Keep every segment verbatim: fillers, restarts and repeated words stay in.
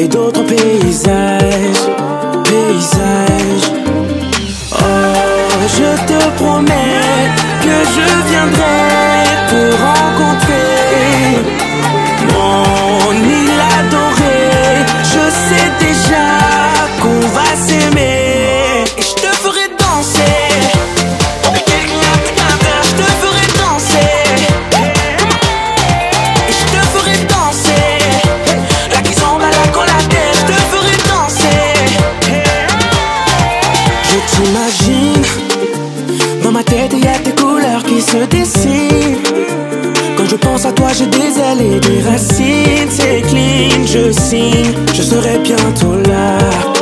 puis d'autres paysages, paysages. Oh, je te promets que je viendrai te rencontrer, mon île adorée. Je sais déjà qu'on va s'aimer et je te ferai danser. Je te ferai danser et je te ferai danser. La qui s'en va là con la tête, je te ferai danser. Je t'imagine, dans ma tête il y a tes couleurs qui se dessinent. Quand je pense à toi j'ai des ailes et des racines. C'est clean, je signe, je serai bientôt là.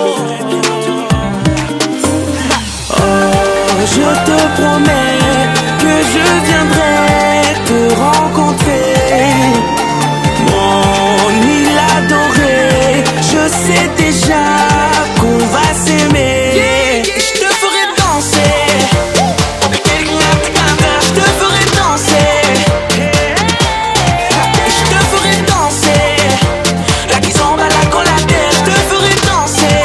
Oh, je te promets que je viendrai te rencontrer, mon île adorée. Je sais déjà qu'on va s'aimer. Et je te ferai danser. Je te ferai danser. Et je te ferai danser. La qui s'en va là con la tête, je te ferai danser.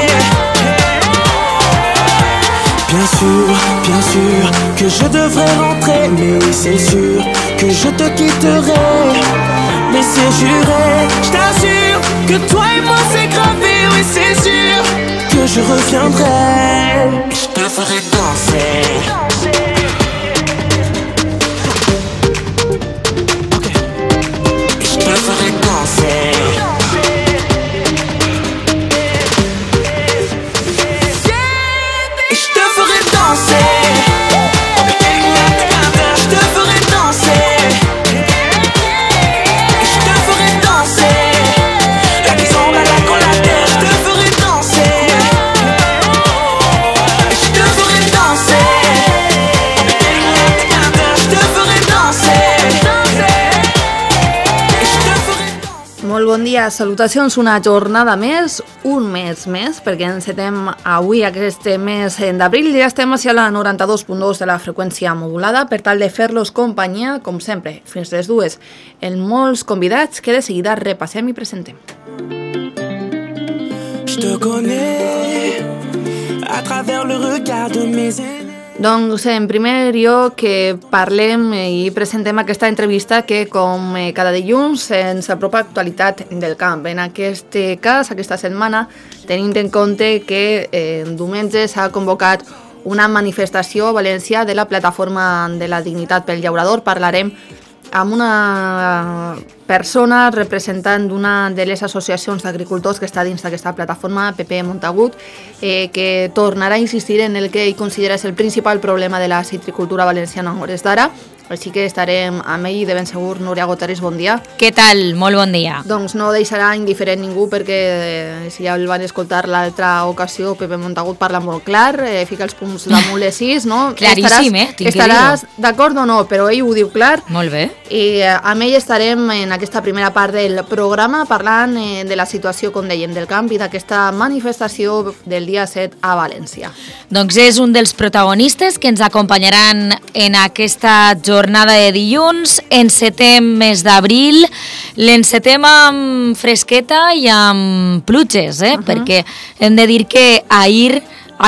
Bien sûr, bien sûr que je devrais rentrer, mais oui c'est sûr que je te quitterai. Mais c'est juré, je t'assure que toi et moi c'est gravé, oui c'est sûr que je reviendrai. Je te ferai danser. Okay. Je te ferai danser. Et je te ferai danser. Je te ferai danser. Et je te ferai danser. La qui s'en va là con la tête, je te ferai danser. Et je te ferai danser. Je te ferai danser. Et je te ferai danser. Molt bon dia, salutacions, una jornada més, un mes més, perquè encetem avui aquest mes d'abril, ja estem hacia la noranta-dos punt dos de la freqüència modulada, per tal de fer-los companyia, com sempre, fins les dues, en molts convidats que de seguida repassem i presentem. Je te connais à travers le regard de mes aînés. Doncs en primer lloc que parlem i presentem aquesta entrevista que com cada dilluns ens apropa actualitat del camp. En aquest cas, aquesta setmana, tenint en compte que eh, diumenge s'ha convocat una manifestació a València de la Plataforma de la Dignitat pel Llaurador. Parlarem amb una persona representant d'una de les associacions d'agricultors que està dins d'aquesta plataforma, Pepe Montagut, eh, que tornarà a insistir en el que ell considera és el principal problema de la citricultura valenciana a hores d'ara. Així que estarem amb ell i de ben segur. Núria Gotares, bon dia. Què tal? Molt bon dia. Doncs no deixarà indiferent ningú perquè eh, si ja el van escoltar l'altra ocasió, Pepe Montagut parla molt clar, eh, fica els punts damunt les sis, no? Claríssim, eh? Tinc Estaràs d'acord o no, però ell ho diu clar. Molt bé. I eh, amb ell estarem en aquesta primera part del programa parlant eh, de la situació, com dèiem, del camp i d'aquesta manifestació del dia set a València. Doncs és un dels protagonistes que ens acompanyaran en aquesta jornada de dilluns. Encetem mes d'abril, l'encetem amb fresqueta i amb pluges, eh? Uh-huh. Perquè hem de dir que ahir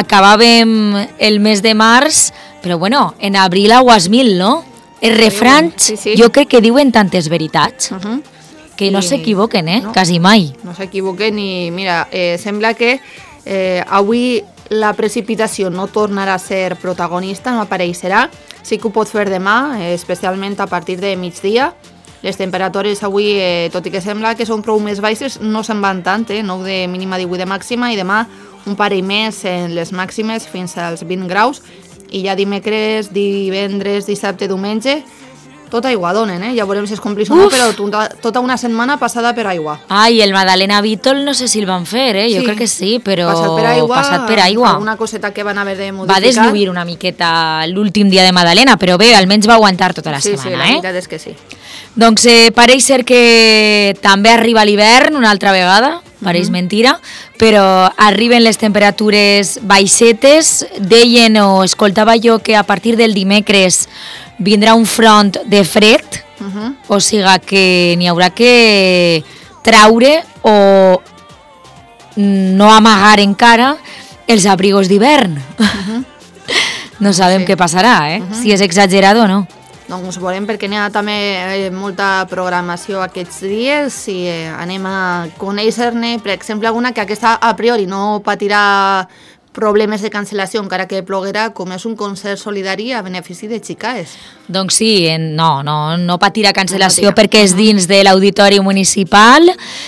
acabàvem el mes de març, però bueno, en abril aguas mil, no? Els refrans, sí, sí. Jo crec que diuen tantes veritats, uh-huh. que no I... s'equivoquen, eh? No, quasi mai. No s'equivoquen i mira, eh, sembla que eh, avui la precipitació no tornarà a ser protagonista, no apareixerà. Sí que ho pot fer demà, eh, especialment a partir de migdia. Les temperatures avui, eh, tot i que sembla que són prou més baixes, no se'n van tant, eh? nou de mínima, divuit de màxima, i demà un parell més en les màximes fins als vint graus. I ja dimecres, divendres, dissabte, diumenge, tot aigua donen, eh? Ja veurem si es complís o no, però tota, tota una setmana passada per aigua. Ai, el Madalena Vítol no sé si el van fer, eh? Jo sí. crec que sí, però... Passat per aigua, passat per aigua. Alguna coseta que van haver de modificar. Va deslluir una miqueta l'últim dia de Madalena, però bé, almenys va aguantar tota la sí, setmana, sí, eh? la veritat és que sí. Doncs eh, pareix ser que també arriba l'hivern una altra vegada, pareix mm-hmm. mentira, però arriben les temperatures baixetes. Deien o escoltava jo que a partir del dimecres vindrà un front de fred, uh-huh. o siga que n'hi haurà que traure o no amagar encara els abrigos d'hivern. Uh-huh. No sabem sí. què passarà, eh? Uh-huh. Si és exagerat o no. Doncs veurem, perquè n'hi ha també eh, molta programació aquests dies i eh, anem a conèixer-ne, per exemple, alguna que aquesta a priori no patirà problemes de cancel·lació encara que ploguerà, com és un concert solidari a benefici de Xicaes. Doncs sí, no, no, no patirà cancel·lació no patirà. perquè és dins de l'Auditori Municipal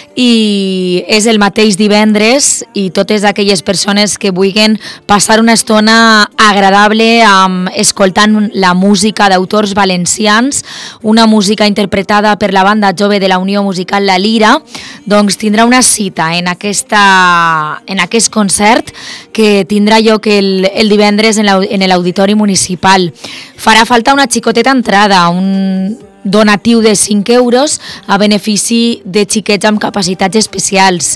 i és el mateix divendres i totes aquelles persones que vulguin passar una estona agradable amb, escoltant la música d'autors valencians, una música interpretada per la banda jove de la Unió Musical La Lira, doncs tindrà una cita en, aquesta, en aquest concert que tindrà lloc el, el divendres en l'Auditori Municipal. Farà falta una xicoteta entrada, un donatiu de cinc euros a benefici de xiquets amb capacitats especials.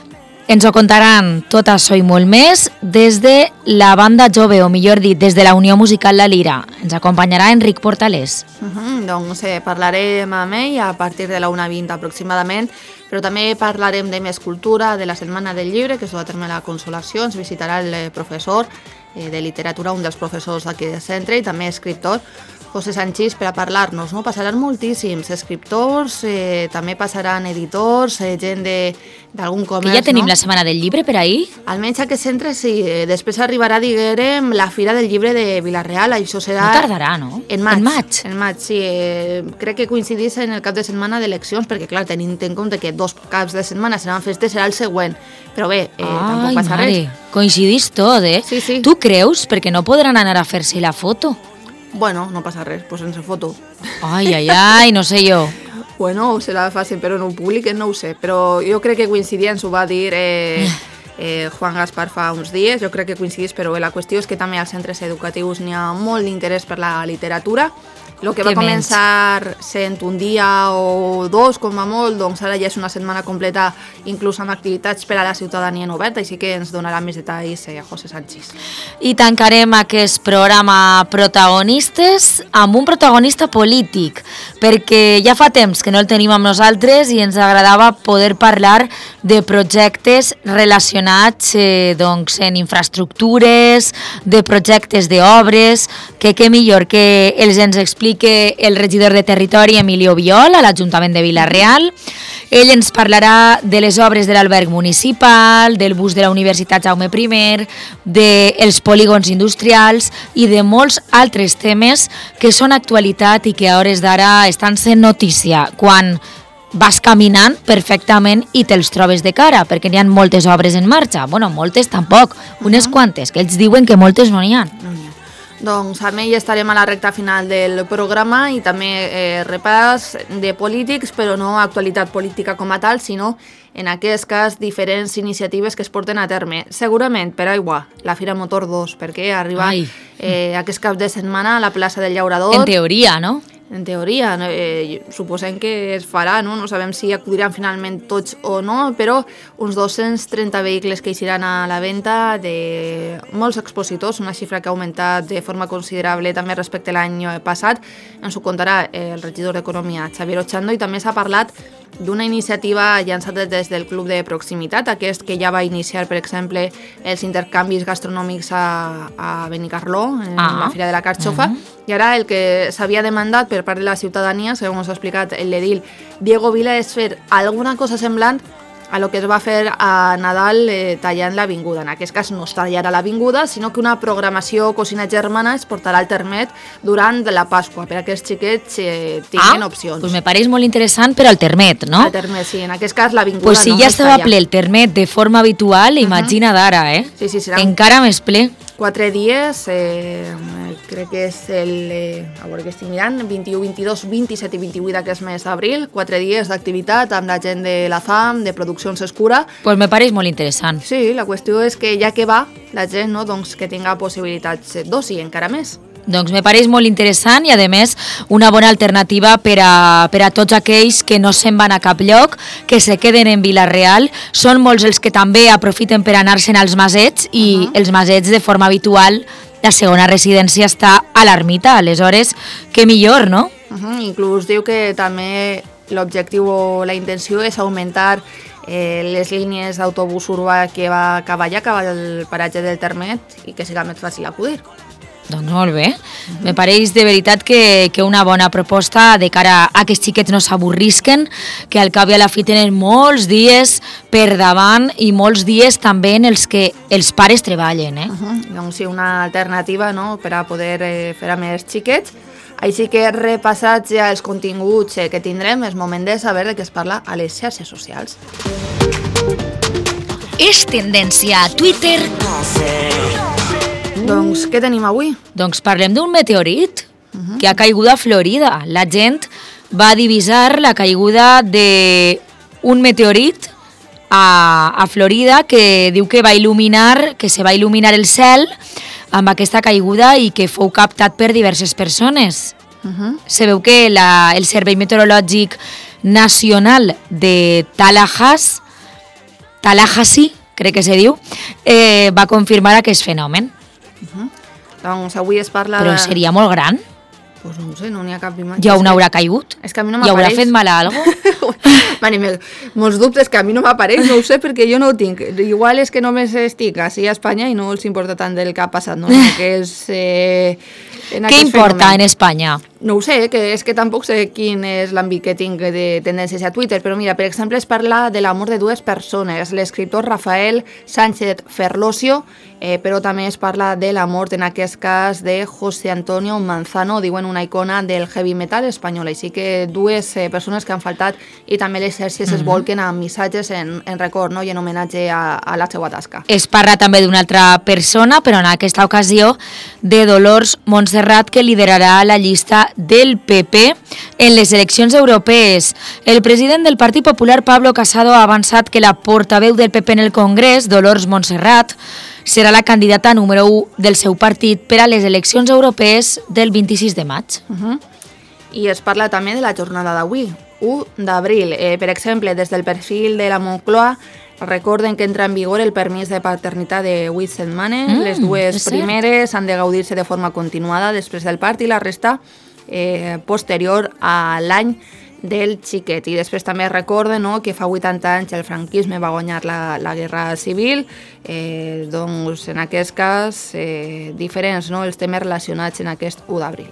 Ens ho contaran tot això i molt més des de la banda jove, o millor dit, des de la Unió Musical La Lira. Ens acompanyarà Enric Portalés. Uh -huh, doncs eh, parlarem amb ell a partir de la una vint aproximadament, però també parlarem de més cultura, de la Setmana del Llibre, que es du a terme a la Consolació. Ens visitarà el professor eh, de literatura, un dels professors d'aquí de centre, i també escriptor, José Sanchís, per a parlar-nos. No? Passaran moltíssims escriptors, eh, també passaran editors, eh, gent d'algun comerç. Que ja tenim no? la Setmana del Llibre per ahir? Almenys a aquest centre sí. Eh, després arribarà, diguem, la Fira del Llibre de Vila-real. Això serà... No tardarà, no? En maig. En maig, en maig sí. Eh, crec que coincidís en el cap de setmana d'eleccions, perquè, clar, tenint en compte que dos caps de setmana seran festes, serà el següent. Però bé, eh, ai, tampoc passa mare. res. Coincidís tot, eh? Sí, sí. Tu creus? Perquè no podran anar a fer-se la foto. Bueno, no passa res, pues sense foto. Ai, ai, ai, no sé jo. Bueno, serà fàcil, però no ho publiquen, no ho sé. Però jo crec que coincidia, ens ho va dir eh, eh, Juan Gaspar fa uns dies, jo crec que coincidís, però la qüestió és que també als centres educatius n'hi ha molt d'interès per la literatura. El que va començar sent un dia o dos, com va molt, doncs ara ja és una setmana completa, inclús amb activitats per a la ciutadania en oberta, així que ens donarà més detalls eh, José Sanchís. I tancarem aquest programa Protagonistes amb un protagonista polític, perquè ja fa temps que no el tenim amb nosaltres i ens agradava poder parlar de projectes relacionats eh, doncs, en infraestructures, de projectes d'obres, que què millor que els ens expliqui que el regidor de Territori, Emilio Viol, a l'Ajuntament de Vila-real. Ell ens parlarà de les obres de l'alberg municipal, del bus de la Universitat Jaume I, dels polígons industrials i de molts altres temes que són actualitat i que a hores d'ara estan sent notícia quan vas caminant perfectament i te'ls trobes de cara, perquè n'hi ha moltes obres en marxa. Bueno, moltes tampoc, unes quantes, que ells diuen que moltes no n'hi ha. No n'hi ha. Doncs amb ell estarem a la recta final del programa i també eh, repàs de polítics, però no actualitat política com a tal, sinó en aquest cas diferents iniciatives que es porten a terme. Segurament per aigua, la Fira Motor dos, perquè arriba eh, aquest cap de setmana a la plaça del Llaurador. En teoria, no? En teoria, eh, suposem que es farà, no? No sabem si acudiran finalment tots o no, però uns dos-cents trenta vehicles que eixiran a la venda de molts expositors, una xifra que ha augmentat de forma considerable també respecte a l'any passat. Ens ho contarà el regidor d'Economia, Xavier Ochando, i també s'ha parlat d'una iniciativa llançada des del Club de Proximitat, aquest que ja va iniciar, per exemple, els intercanvis gastronòmics a, a Benicarló, en ah. la Fira de la Carxofa, uh-huh. i ara el que s'havia demandat per part de la ciutadania, segons ha explicat l'edil Diego Vila, és fer alguna cosa semblant a lo que es va fer a Nadal eh, tallant l'avinguda. En aquest cas no es tallarà l'avinguda, sinó que una programació Cocina Germana es portarà al Termet durant la Pasqua, per a que els xiquets eh, tinguin ah, opcions. Doncs me pareix molt interessant per al Termet, no? Al Termet, sí. En aquest cas l'avinguda pues si no. Si ja estava ple el Termet de forma habitual, uh-huh. imagina d'ara, eh? Sí, sí, seran encara més ple. Quatre dies, eh, crec que és el, eh, a veure que estic mirant, vint-i-u, vint-i-dos, vint-i-set i vint-i-vuit d'aquest mes d'abril, quatre dies d'activitat amb la gent de la FAM, de Produccions Escura. Pues me pareix molt interessant. Sí, la qüestió és que ja que va la gent, no, doncs que tinga possibilitats d'oci encara més. Doncs me pareix molt interessant i, a més, una bona alternativa per a, per a tots aquells que no se'n van a cap lloc, que se queden en Vila-real. Són molts els que també aprofiten per anar-se'n als masets i uh-huh. els masets, de forma habitual, la segona residència està a l'ermita. Aleshores, que millor, no? Uh-huh. Inclús diu que també l'objectiu o la intenció és augmentar eh, les línies d'autobús urbà que va cap allà, cap al paratge del Termet, i que siga més fàcil acudir. Doncs molt bé. Uh-huh. Me pareix de veritat que, que una bona proposta de cara a que els xiquets no s'avorrisquen, que al cap i a la fi tenen molts dies per davant i molts dies també en els que els pares treballen. Eh? Uh-huh. Doncs sí, una alternativa, no?, per a poder eh, fer amb els xiquets. Així que repassats ja els continguts eh, que tindrem, és moment de saber de què es parla a les xarxes socials. És tendència a Twitter. Doncs què tenim avui? Doncs parlem d'un meteorit uh-huh. que ha caigut a Florida. La gent va divisar la caiguda d'un meteorit a, a Florida que diu que va il·luminar, que se va il·luminar el cel amb aquesta caiguda i que fou captat per diverses persones. Uh-huh. Se veu que la, el Servei Meteorològic Nacional de Tallahassee, Tallahassee, crec que se diu, eh, va confirmar aquest fenomen. Uh-huh. Doncs avui es parla Però de... seria molt gran? Pues no ho sé, no n'hi ha cap imatge. Ja on haurà caigut? És que a mi no ja m'apareix. haurà fet mal a algo? Mani, molts dubtes que a mi no m'apareix, no ho sé perquè jo no ho tinc. Igual és que només estic així a Espanya i no els importa tant del que ha passat, no? En aquest, eh, en Què importa fenomen. en Espanya? No ho sé, que és que tampoc sé quin és l'àmbit que tinc de tendències a Twitter, però mira, per exemple, es parla de l'amor de dues persones, l'escriptor Rafael Sánchez Ferlosio, eh, però també es parla de l'amor, en aquest cas, de José Antonio Manzano, diuen una icona del heavy metal espanyol, així que dues eh, persones que han faltat i també les xarxes mm-hmm. es volquen amb missatges en, en record, no?, i en homenatge a, a la seva tasca. Es parla també d'una altra persona, però en aquesta ocasió de Dolors Montserrat, que liderarà la llista del P P en les eleccions europees. El president del Partit Popular, Pablo Casado, ha avançat que la portaveu del P P en el Congrés, Dolors Montserrat, serà la candidata número u del seu partit per a les eleccions europees del vint-i-sis de maig. Uh-huh. I es parla també de la jornada d'avui, u d'abril. Eh, per exemple, des del perfil de la Moncloa, recorden que entra en vigor el permís de paternitat de vuit setmanes. Mm, les dues primeres han de gaudir-se de forma continuada després del part i la resta eh, posterior a l'any del xiquet. I després també recorden, no?, que fa vuitanta anys el franquisme va guanyar la, la guerra civil, eh, doncs en aquest cas eh, diferents, no?, els temes relacionats en aquest u d'abril.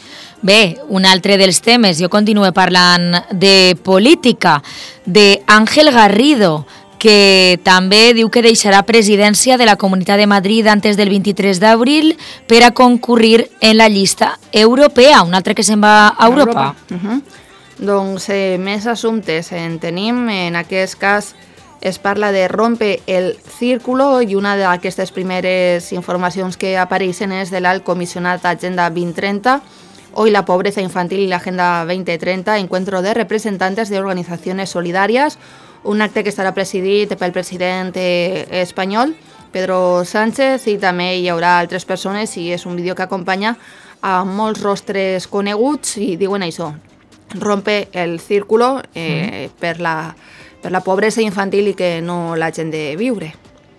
Bé, un altre dels temes, jo continuo parlant de política, de Ángel Garrido, que també diu que deixarà presidència de la Comunitat de Madrid antes del vint-i-tres d'abril per a concurrir en la llista europea, un altre que se'n va a Europa. Europa. Uh-huh. Doncs eh, més assumptes en tenim, en aquest cas es parla de Rompe el Círculo i una d'aquestes primeres informacions que apareixen és de l'alt comissionat Agenda vint trenta, Hoy la pobreza infantil y la Agenda veinte trenta, encuentro de representantes de organizaciones solidarias, un acte que estarà presidit pel president eh, espanyol, Pedro Sánchez, i també hi haurà altres persones i és un vídeo que acompanya a molts rostres coneguts i diuen això, rompe el círculo eh, mm. per, la, per la pobresa infantil i que no l'hagin de viure.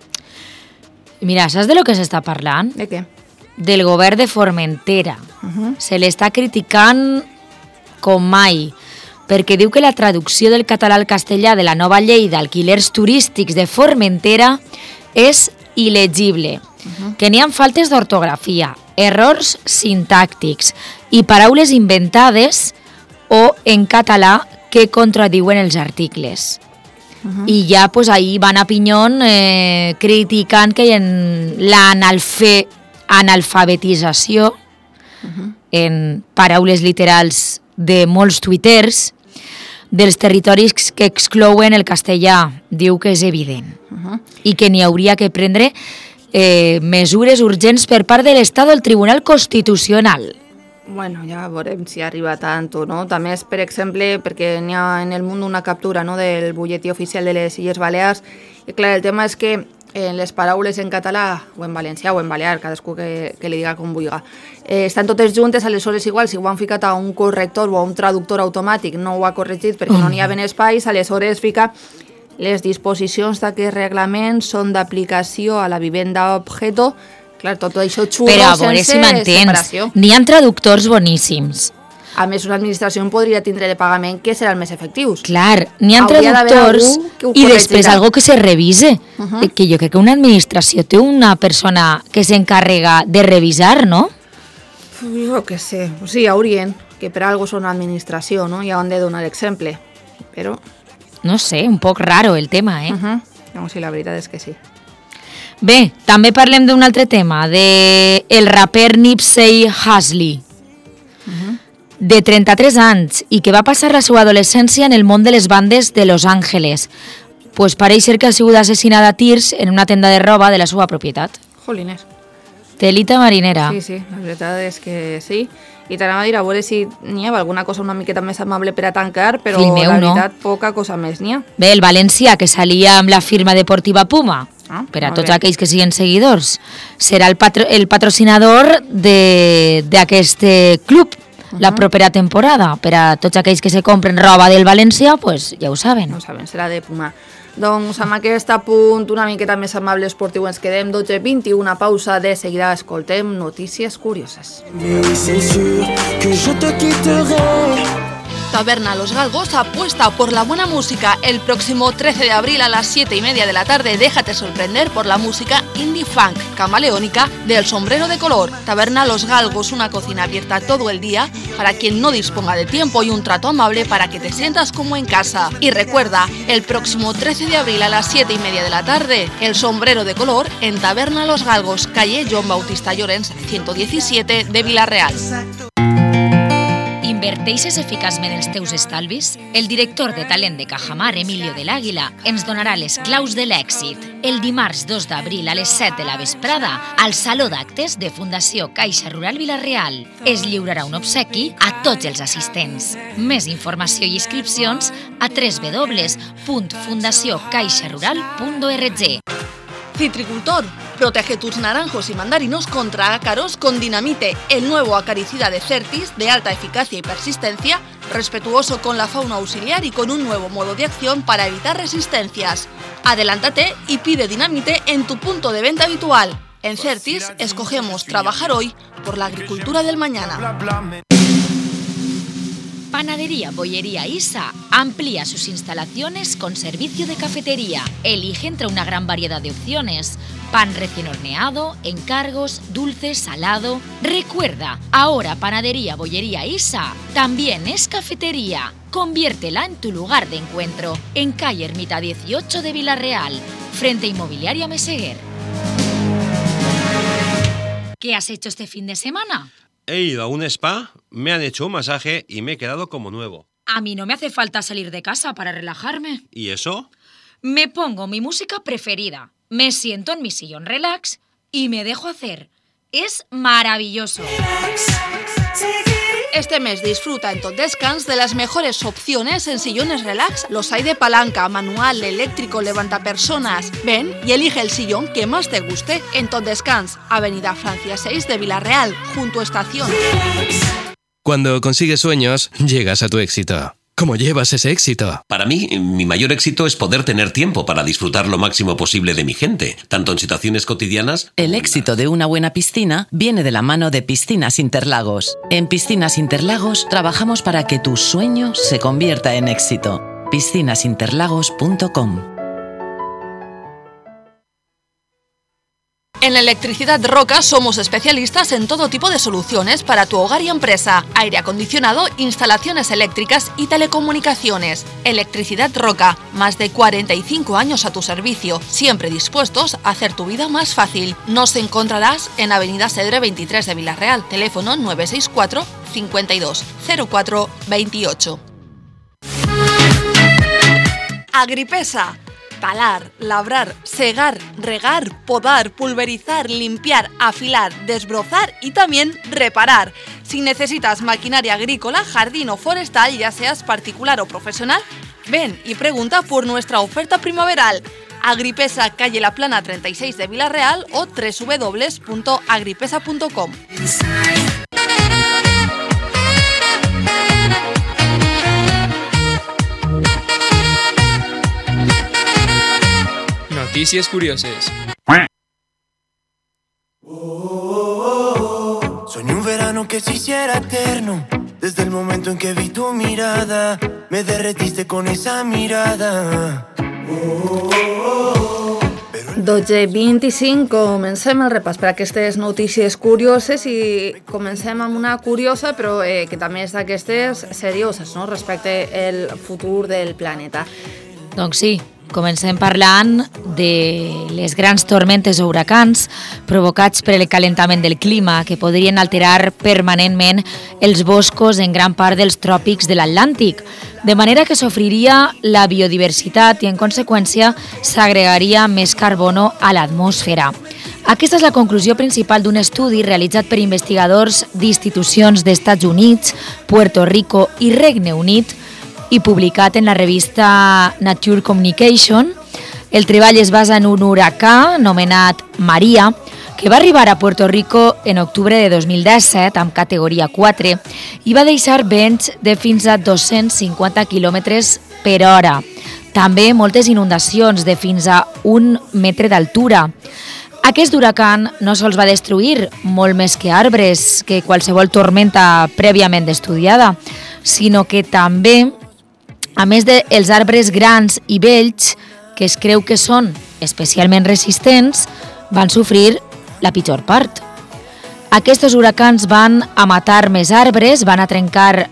Mira, saps de lo que s'està parlant? De què? Del govern de Formentera. Uh-huh. Se l'està criticant com mai, perquè diu que la traducció del català al castellà de la nova llei d'alquilers turístics de Formentera és il·legible, uh-huh. que n'hi ha faltes d'ortografia, errors sintàctics i paraules inventades o en català que contradiuen els articles. Uh-huh. I ja pues, ahí van a pinyón eh, criticant que en l'analfe analfabetització uh-huh. en paraules literals de molts tuiters dels territoris que exclouen el castellà. Diu que és evident uh-huh. i que n'hi hauria que prendre eh, mesures urgents per part de l'Estat del Tribunal Constitucional. Bueno, ja veurem si arriba tant o no. També és, per exemple, perquè n'hi ha en el món una captura, no?, del butlletí oficial de les Illes Balears. I clar, el tema és que en les paraules en català, o en valencià o en balear, cadascú que, que li diga com vulgui, eh, estan totes juntes, aleshores igual, si ho han ficat a un corrector o a un traductor automàtic, no ho ha corregit perquè no n'hi ha ben espais, aleshores fica les disposicions d'aquest reglament són d'aplicació a la vivenda objeto. Clar, tot això xurro però a veure sense si m'entens, separació. n'hi ha traductors boníssims, A més, una administració podria tindre de pagament que seran més efectius. Clar, n'hi ha traductors i després algo que se revise. Uh -huh. Que jo crec que una administració té una persona que s'encarrega de revisar, no? Jo què sé, sí, haurien, que per algo són una administració, no? Ja han de donar exemple, però... No sé, un poc raro el tema, eh? Uh -huh. No, sí, la veritat és que sí. Bé, també parlem d'un altre tema, de el raper Nipsey Hussle, uh-huh. de trenta-tres anys, i que va passar la seva adolescència en el món de les bandes de Los Angeles. Pues pareix ser que ha sigut assassinada a tirs en una tenda de roba de la seva propietat. Jolines. Telita marinera. Sí, sí, la veritat és que sí. I t'anava a dir a veure si n'hi ha alguna cosa una miqueta més amable per a tancar, però Flimeu, la veritat no? poca cosa més n'hi ha. Bé, el València, que salia amb la firma deportiva Puma, ah, per a tots bé. Aquells que siguin seguidors, serà el, patro, el patrocinador d'aquest club uh-huh. la propera temporada. Per a tots aquells que se compren roba del València, pues ja ho saben. No ho saben, serà de Puma. Doncs amb aquest apunt una miqueta més amable esportiu ens quedem, dotze vint i una pausa, de seguida escoltem notícies curioses. Taberna Los Galgos apuesta por la buena música. El próximo trece de abril a las siete y media de la tarde déjate sorprender por la música indie funk camaleónica del Sombrero de Color. Taberna Los Galgos, una cocina abierta todo el día para quien no disponga de tiempo y un trato amable para que te sientas como en casa. Y recuerda, el próximo trece de abril a las siete y media de la tarde, el Sombrero de Color en Taberna Los Galgos, calle Joan Bautista Llorens, ciento diecisiete de Vila-real. Inverteixes eficaçment els teus estalvis? El director de talent de Cajamar, Emilio del Águila, ens donarà les claus de l'èxit. El dimarts dos d'abril a les set de la vesprada, al Saló d'Actes de Fundació Caixa Rural Vila-real. Es lliurarà un obsequi a tots els assistents. Més informació i inscripcions a w w w punt fundació caixa rural punt org. Citricultor, protege tus naranjos y mandarinos contra ácaros con Dinamite, el nuevo acaricida de Certis de alta eficacia y persistencia, respetuoso con la fauna auxiliar y con un nuevo modo de acción para evitar resistencias. Adelántate y pide Dinamite en tu punto de venta habitual. En Certis escogemos trabajar hoy por la agricultura del mañana. Panadería Bollería Isa amplía sus instalaciones con servicio de cafetería. Elige entre una gran variedad de opciones: pan recién horneado, encargos, dulce, salado. Recuerda, ahora Panadería Bollería Isa también es cafetería. Conviértela en tu lugar de encuentro, en calle Ermita dieciocho de Vila-real, frente a Inmobiliaria Meseguer. ¿Qué has hecho este fin de semana? He ido a un spa, me han hecho un masaje y me he quedado como nuevo. A mí no me hace falta salir de casa para relajarme. ¿Y eso? Me pongo mi música preferida, me siento en mi sillón relax y me dejo hacer. Es maravilloso. Este mes disfruta en Tot Descans de las mejores opciones en sillones relax. Los hay de palanca, manual, eléctrico, levantapersonas. Ven y elige el sillón que más te guste en Tot Descans, Avenida Francia seis de Vila-real, junto a Estación. Cuando consigues sueños, llegas a tu éxito. ¿Cómo llevas ese éxito? Para mí, mi mayor éxito es poder tener tiempo para disfrutar lo máximo posible de mi gente, tanto en situaciones cotidianas... El éxito de una buena piscina viene de la mano de Piscinas Interlagos. En Piscinas Interlagos trabajamos para que tu sueño se convierta en éxito. piscinas interlagos punto com. En Electricidad Roca somos especialistas en todo tipo de soluciones para tu hogar y empresa. Aire acondicionado, instalaciones eléctricas y telecomunicaciones. Electricidad Roca, más de cuarenta y cinco años a tu servicio, siempre dispuestos a hacer tu vida más fácil. Nos encontrarás en Avenida Cedre veintitrés de Vila-real, teléfono nueve seis cuatro, cincuenta y dos, cero cuatro, veintiocho. Agripesa. Talar, labrar, segar, regar, podar, pulverizar, limpiar, afilar, desbrozar y también reparar. Si necesitas maquinaria agrícola, jardín o forestal, ya seas particular o profesional, ven y pregunta por nuestra oferta primaveral. Agripesa, calle La Plana treinta y seis de Vila-real o w w w punto agripesa punto com. Noticias curiosas. Soñé un verano que se hiciera eterno. Desde el momento en que vi tu mirada, me derretiste con esa mirada. Oh, oh, oh. dotze vint-i-cinc, comencem el repàs per aquestes notícies curioses i comencem amb una curiosa però eh, que també és d'aquestes serioses, no?, respecte al futur del planeta. Doncs sí, comencem parlant de les grans tormentes o huracans provocats per el calentament del clima que podrien alterar permanentment els boscos en gran part dels tròpics de l'Atlàntic, de manera que s'ofriria la biodiversitat i en conseqüència s'agregaria més carbono a l'atmosfera. Aquesta és la conclusió principal d'un estudi realitzat per investigadors d'institucions d'Estats Units, Puerto Rico i Regne Unit i publicat en la revista Nature Communication. El treball es basa en un huracà anomenat Maria, que va arribar a Puerto Rico en octubre de dos mil disset amb categoria quatre i va deixar vents de fins a dos-cents cinquanta quilòmetres per hora. També moltes inundacions de fins a un metre d'altura. Aquest huracan no sols va destruir molt més que arbres que qualsevol tormenta prèviament estudiada, sinó que també, a més dels arbres grans i vells, que es creu que són especialment resistents, van sofrir la pitjor part. Aquests huracans van a matar més arbres, van a trencar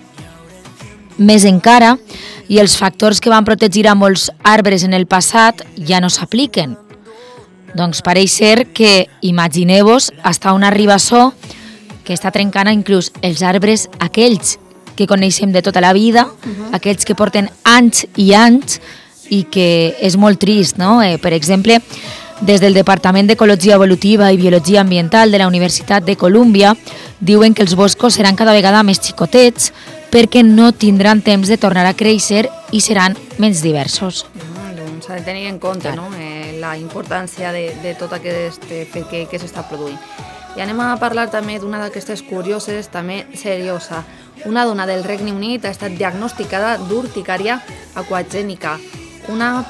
més encara, i els factors que van protegir a molts arbres en el passat ja no s'apliquen. Doncs pareix ser que, imagineu-vos, hasta una ribassó que està trencant inclús els arbres aquells que coneixem de tota la vida, uh-huh. aquells que porten anys i anys i que és molt trist, no? Eh, per exemple, des del Departament d'Ecologia Evolutiva i Biologia Ambiental de la Universitat de Colúmbia diuen que els boscos seran cada vegada més xicotets perquè no tindran temps de tornar a créixer i seran menys diversos. Mm, doncs s'ha de tenir en compte, no? eh, la importància de, de tot aquest fet que, que s'està produint. I anem a parlar també d'una d'aquestes curioses, també seriosa. Una dona del Regne Unit ha estat diagnosticada d'urticària aquagènica, una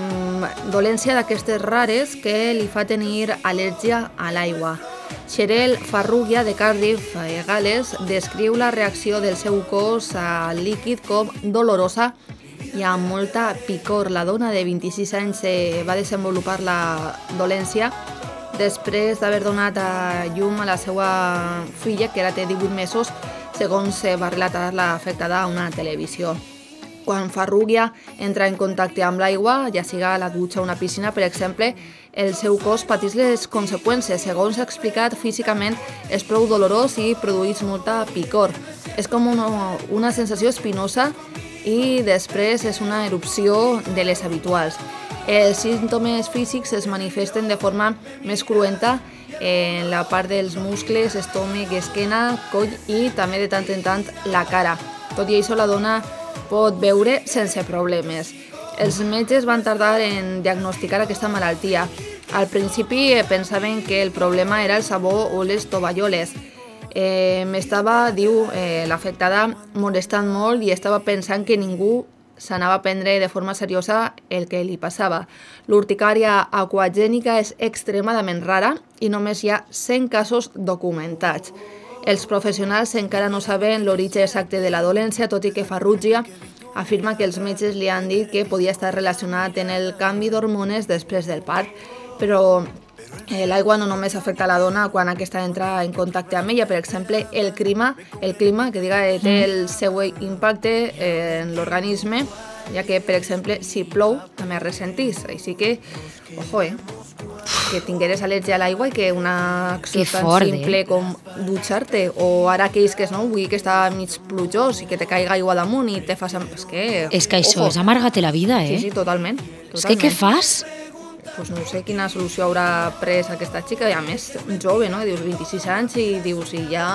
mm, dolència d'aquestes rares que li fa tenir al·lèrgia a l'aigua. Cheryl Farrugia, de Cardiff, Gales, descriu la reacció del seu cos al líquid com dolorosa i amb molta picor. La dona de vint-i-sis anys va desenvolupar la dolència després d'haver donat a llum a la seva filla, que ara té divuit mesos, segons va relatar l'afectada a una televisió. Quan Farrugia entra en contacte amb l'aigua, ja siga a la dutxa o una piscina, per exemple, el seu cos patís les conseqüències. Segons ha explicat, físicament és prou dolorós i produeix molta picor. És com una, una sensació espinosa i després és una erupció de les habituals. Els símptomes físics es manifesten de forma més cruenta en la part dels muscles, estómac, esquena, coll i també de tant en tant la cara. Tot i això, la dona pot veure sense problemes. Els metges van tardar en diagnosticar aquesta malaltia. Al principi pensaven que el problema era el sabó o les tovalloles. Eh, m'estava, diu, eh, l'afectada molestant molt i estava pensant que ningú s'anava a prendre de forma seriosa el que li passava. L'urticària aquagènica és extremadament rara i només hi ha cent casos documentats. Els professionals encara no saben l'origen exacte de la dolència, tot i que Farrugia afirma que els metges li han dit que podia estar relacionat en el canvi d'hormones després del part, però eh, l'aigua no només afecta la dona quan aquesta entra en contacte amb ella. Per exemple, el clima, el clima que diga, eh, té el seu impacte eh, en l'organisme, ja que, per exemple, si plou, també ressentís. Així que, ojo, eh, que tingueres al·lèrgia a l'aigua i que una acció tan fort, simple eh? com dutxar-te, o ara aquells que, no, avui que està mig plujós i que te caiga aigua damunt i te fas... És que, és que això ojo. és amargar-te la vida, eh? Sí, sí, totalment. totalment. És que què fas? Pues no sé quina solució haurà pres aquesta xica, i a més jove, no? Dius vint-i-sis anys i dius, i ja...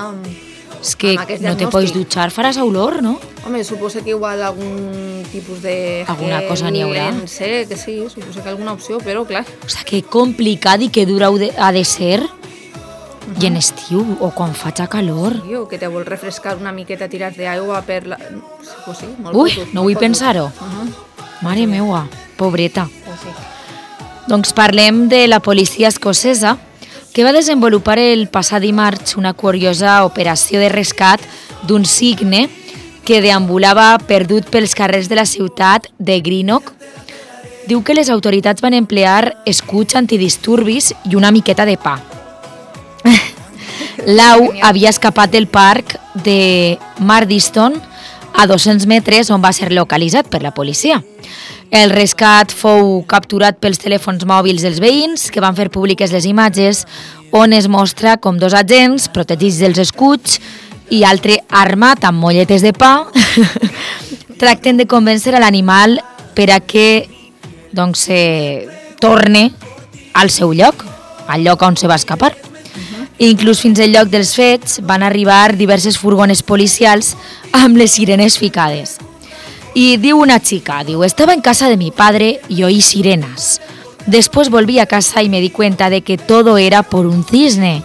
És que no te pots dutxar, faràs olor, no? Home, suposo que igual algun tipus de... Alguna cosa n'hi haurà? No sé, que sí, suposo que alguna opció, però clar... O sigui, que complicat i que dura ha de ser, uh-huh. I en estiu, o quan faig calor. Sí, o que te vol refrescar una miqueta, tirar d'aigua per la... Pues sí, molt Ui, fotut, no vull pensar-ho. Uh-huh. Mare meua, pobreta. Pues sí. Doncs parlem de la policia escocesa, que va desenvolupar el passat dimarts una curiosa operació de rescat d'un cigne que deambulava perdut pels carrers de la ciutat de Greenock. Diu que les autoritats van emplear escuts antidisturbis i una miqueta de pa. Lau havia escapat del parc de Mardiston a dos-cents metres on va ser localitzat per la policia. El rescat fou capturat pels telèfons mòbils dels veïns, que van fer públiques les imatges on es mostra com dos agents protegits dels escuts i altre armat amb molletes de pa tracten de convèncer a l'animal per a que doncs, eh, torne al seu lloc, al lloc on se va escapar. Inclús fins al lloc dels fets van arribar diverses furgones policials amb les sirenes ficades. Y diu una chica, diu, estaba en casa de mi padre y oí sirenas. Después volví a casa y me di cuenta de que todo era por un cisne.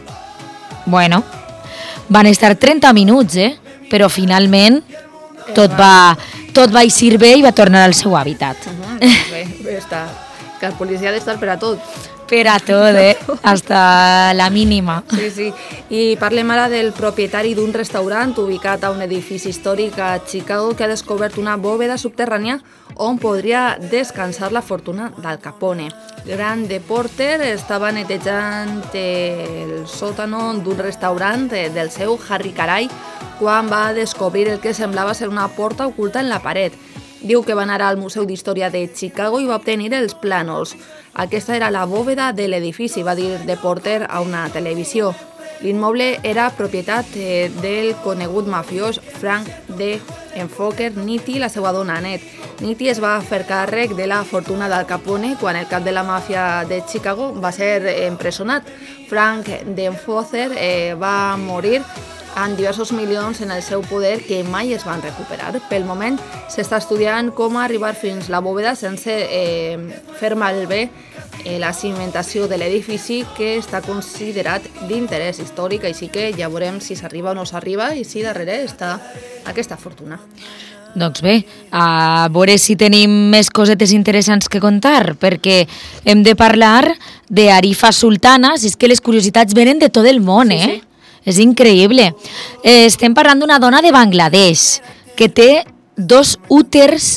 Bueno, van estar trenta minuts, eh? Però finalment tot va, tot va eixir bé i va tornar al seu hàbitat. Uh-huh, bé, bé està. Que el policia ha d'estar per a tot. Per a tot, eh? Hasta la mínima. Sí, sí. I parlem ara del propietari d'un restaurant ubicat a un edifici històric a Chicago que ha descobert una bòveda subterrània on podria descansar la fortuna d'Al Capone. Grant Porter estava netejant el sòtano d'un restaurant del seu Harry Caray quan va descobrir el que semblava ser una porta oculta en la paret. Diu que va anar al Museu d'Història de Chicago i va obtenir els plànols. Aquesta era la bòveda de l'edifici, va dir De Porter a una televisió. L'immoble era propietat eh, del conegut mafiós Frank D. Enfoker Nitti i la seva dona Annette. Nitti es va fer càrrec de la fortuna d'Al Capone quan el cap de la màfia de Chicago va ser empresonat. Frank D. Enfoker eh, va morir amb diversos milions en el seu poder que mai es van recuperar. Pel moment s'està estudiant com arribar fins la bòveda sense eh, fer malbé eh, la cimentació de l'edifici que està considerat d'interès històric, així que ja veurem si s'arriba o no s'arriba i si darrere està aquesta fortuna. Doncs bé, a veure si tenim més cosetes interessants que contar, perquè hem de parlar d'Arifa Sultana, si és que les curiositats venen de tot el món, eh? Sí, sí. És increïble. Eh, estem parlant d'una dona de Bangladesh que té dos úters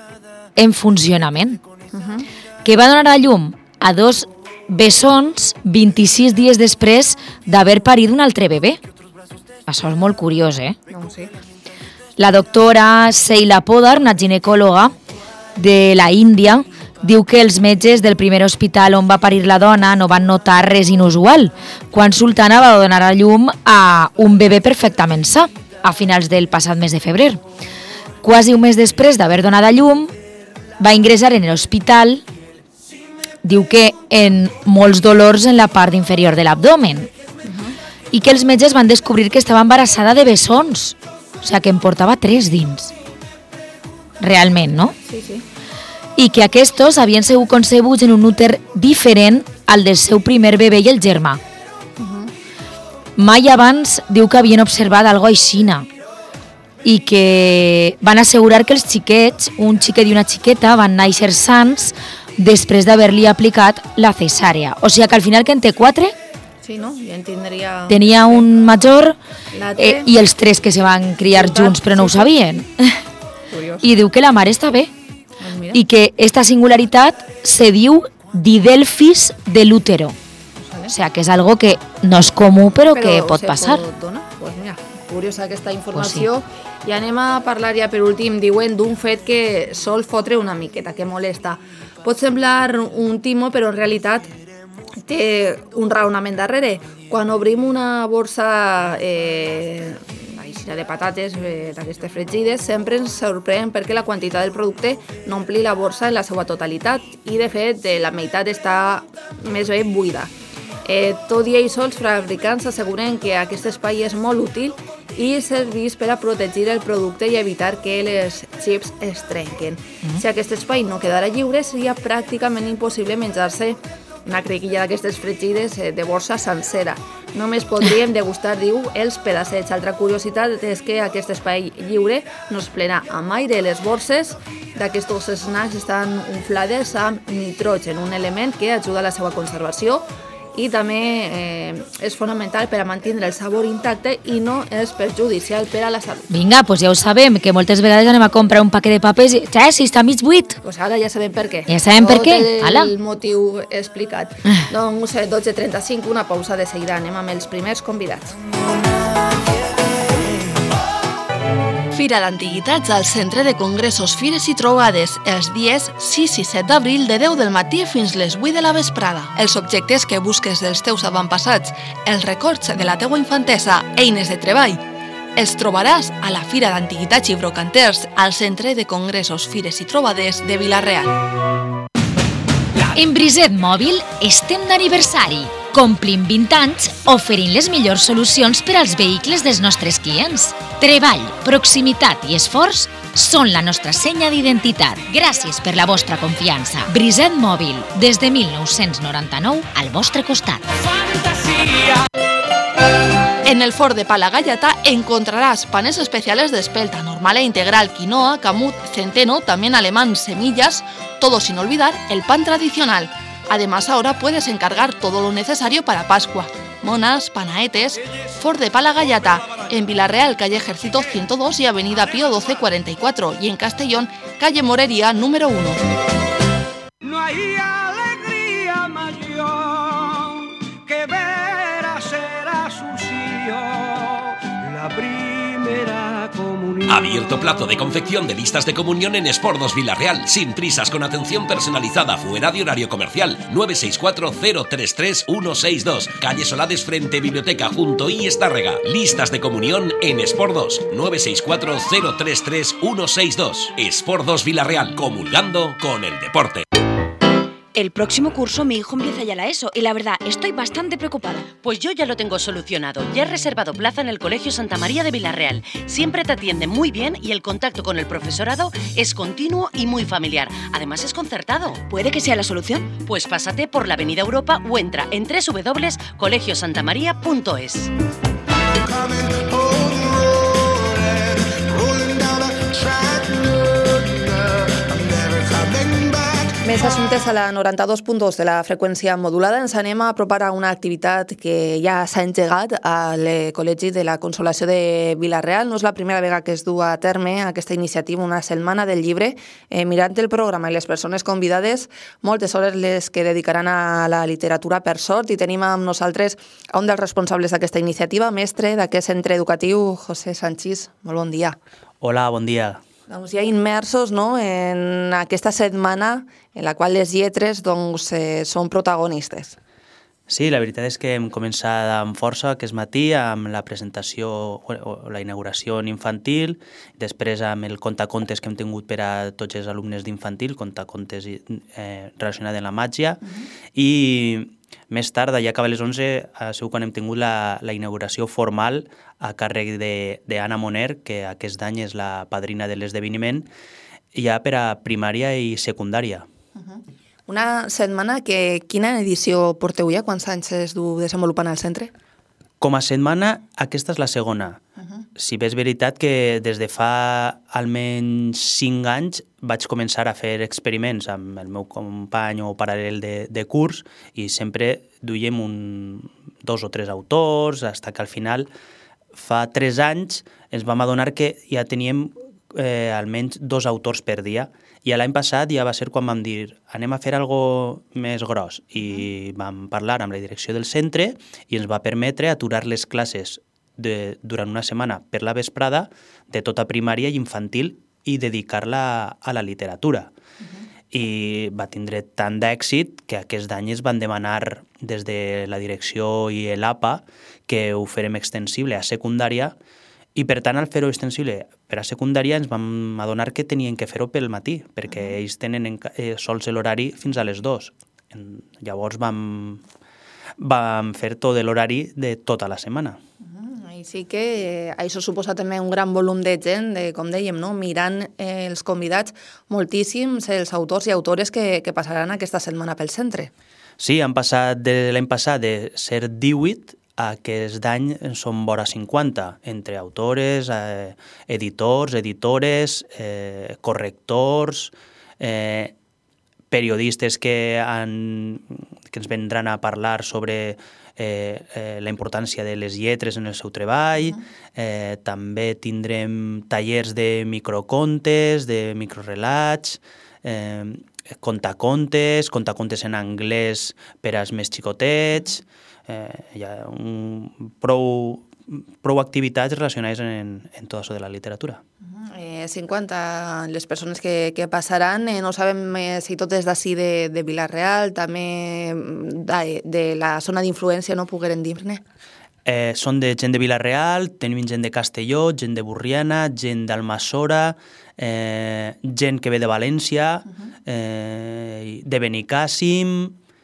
en funcionament, uh-huh. que va donar a llum a dos bessons vint-i-sis dies després d'haver parit un altre bebè. Això és molt curiós, eh? No, sí. La doctora Seila Podar, una ginecòloga de la Índia, diu que els metges del primer hospital on va parir la dona no van notar res inusual quan Sultana va donar a llum a un bebè perfectament sa a finals del passat mes de febrer. Quasi un mes després d'haver donat a llum, va ingressar en l'hospital, diu que en molts dolors en la part inferior de l'abdomen, uh-huh. i que els metges van descobrir que estava embarassada de bessons, o sigui que en portava tres dins. Realment, no? Sí, sí. I que aquests havien sigut concebuts en un úter diferent al del seu primer bebè i el germà. Uh-huh. Mai abans diu que havien observat alguna cosa aixina i que van assegurar que els xiquets, un xiquet i una xiqueta, van néixer sans després d'haver-li aplicat la cesàrea. O sigui que al final que en té quatre, sí, no? Ja en tindria... tenia un major eh, i els tres que se van criar junts però no ho sabien. Curiós. I diu que la mare està bé. I que esta singularitat se diu didelfis de l'útero. O sea, que és algo que no és comú, però, però que pot passar. Pot pues mira, curiosa aquesta informació. Pues sí. I anem a parlar ja per últim, diuen, d'un fet que sol fotre una miqueta, que molesta. Pot semblar un timo, però en realitat té un raonament darrere. Quan obrim una borsa eh, de patates eh, d'aquestes fregides, sempre ens sorprèn perquè la quantitat del producte no ompli la borsa en la seva totalitat i, de fet, la meitat està més bé buida. Eh, tot i això, els fabricants asseguren que aquest espai és molt útil i serveix per a protegir el producte i evitar que les chips es trenquen. Mm-hmm. Si aquest espai no quedara lliure, seria pràcticament impossible menjar-se una crequilla d'aquestes fregides de borsa sencera. Només podríem degustar, diu, els pedacets. Altra curiositat és que aquest espai lliure no es plena amb aire. Les borses d'aquests snacks estan inflades amb nitrogen, un element que ajuda a la seva conservació i també eh, és fonamental per a mantenir el sabor intacte i no és perjudicial per a la salut. Vinga, doncs ja ho sabem, que moltes vegades anem a comprar un paquet de papers i ja, si està mig buit. Doncs pues ara ja sabem per què. Ja sabem per què? Tot el Ala. motiu explicat. Doncs dotze trenta-cinc, una pausa de seguida. Anem amb els primers convidats. Fira d'Antiguitats al Centre de Congressos, Fires i Trobades, els dies sis i set d'abril de deu del matí fins les vuit de la vesprada. Els objectes que busques dels teus avantpassats, els records de la teua infantesa, eines de treball, els trobaràs a la Fira d'Antiguitats i Brocanters al Centre de Congressos, Fires i Trobades de Vila-real. En Briset Mòbil estem d'aniversari. Complim vint anys oferint les millors solucions per als vehicles dels nostres clients. Treball, proximitat i esforç són la nostra senya d'identitat. Gràcies per la vostra confiança. Briset Mòbil, des de mil nou-cents noranta-nou, al vostre costat. En el Forn de Pa La Gallata encontrarás panes especiales de espelta, normal e integral, quinoa, camut, centeno, también alemán, semillas, todo sin olvidar el pan tradicional. Además, ahora puedes encargar todo lo necesario para Pascua. Monas, panaetes. Forn de Pa La Gallata, en Vila-real, calle Ejército ciento dos y avenida Pío doce cuarenta y cuatro, y en Castellón, calle Morería número uno. No hay alegría mayor que ver hacer a sus hijos la primera comunión. Abierto plazo de confección de listas de comunión en Espordos Vila-real, sin prisas, con atención personalizada, fuera de horario comercial. Nueve seis cuatro cero tres tres uno seis dos, calle Solades frente Biblioteca junto I Estárrega. Listas de comunión en Espordos. Nueve seis cuatro cero tres tres uno seis dos. Espordos Vila-real, comulgando con el deporte. El próximo curso mi hijo empieza ya la ESO y la verdad estoy bastante preocupada. Pues yo ya lo tengo solucionado. Ya he reservado plaza en el Colegio Santa María de Vila-real. Siempre te atienden muy bien y el contacto con el profesorado es continuo y muy familiar. Además es concertado. ¿Puede que sea la solución? Pues pásate por la Avenida Europa o entra en doble u doble u doble u punto colegio santa maría punto es. Més assumptes a la noranta-dos punt dos de la freqüència modulada. Ens anem a apropar a una activitat que ja s'ha engegat al Col·legi de la Consolació de Vila-real. No és la primera vegada que es du a terme aquesta iniciativa, una setmana del llibre. Eh, mirant el programa i les persones convidades, moltes hores les que dedicaran a la literatura per sort, i tenim amb nosaltres a un dels responsables d'aquesta iniciativa, mestre d'aquest centre educatiu, José Sanchís. Molt bon dia. Hola, bon dia. Doncs ja immersos, no?, en aquesta setmana en la qual les lletres doncs, eh, són protagonistes. Sí, la veritat és que hem començat amb força aquest matí amb la presentació o la inauguració en infantil, després amb el contacontes que hem tingut per a tots els alumnes d'infantil, contacontes eh, relacionat amb la màgia, uh-huh. i més tard, d'allà acaba les onze, ha sigut quan hem tingut la, la inauguració formal a càrrec d'Anna Moner, que aquest any és la padrina de l'esdeveniment, ja per a primària i secundària. Uh-huh. Una setmana que... Quina edició porteu ja? Quants anys es du desenvolupant al centre? Com a setmana, aquesta és la segona. Uh-huh. Si bé és veritat que des de fa almenys cinc anys vaig començar a fer experiments amb el meu company o paral·lel de, de curs i sempre duíem un, dos o tres autors, fins que al final, fa tres anys, ens vam adonar que ja teníem eh, almenys dos autors per dia. I l'any passat ja va ser quan vam dir anem a fer algo més gros i vam parlar amb la direcció del centre i ens va permetre aturar les classes de, durant una setmana per la vesprada de tota primària i infantil i dedicar-la a la literatura. Uh-huh. I va tindre tant d'èxit que aquest any es van demanar des de la direcció i l'A P A que ho farem extensible a secundària. I, per tant, al fer-ho extensible per a secundària ens vam adonar que tenien que fer-ho pel matí, perquè uh-huh. ells tenen en, eh, sols l'horari fins a les dues. En, llavors vam, vam fer tot l'horari de tota la setmana. Uh-huh. I sí que eh, això suposa també un gran volum de gent, de, com dèiem, no? Mirant eh, els convidats, moltíssims els autors i autores que, que passaran aquesta setmana pel centre. Sí, han passat de l'any passat de ser divuit aquest any són vora cinquanta, entre autores, eh, editors, editores, eh, correctors, eh, periodistes que han, que ens vendran a parlar sobre eh, eh, la importància de les lletres en el seu treball. Uh-huh. eh, també tindrem tallers de microcontes, de microrelats, eh, contacontes, contacontes en anglès per als més xicotets. Eh, hi ha un, prou, prou activitats relacionades en, en tot això de la literatura. Eh, cinquanta les persones que, que passaran, eh, no sabem eh, si tot és d'ací de, de Vila-real, també de, de la zona d'influència, no pogueren dir-ne? Eh, són de gent de Vila-real, tenim gent de Castelló, gent de Burriana, gent d'Almassora, eh, gent que ve de València, uh-huh. eh, de Benicàssim,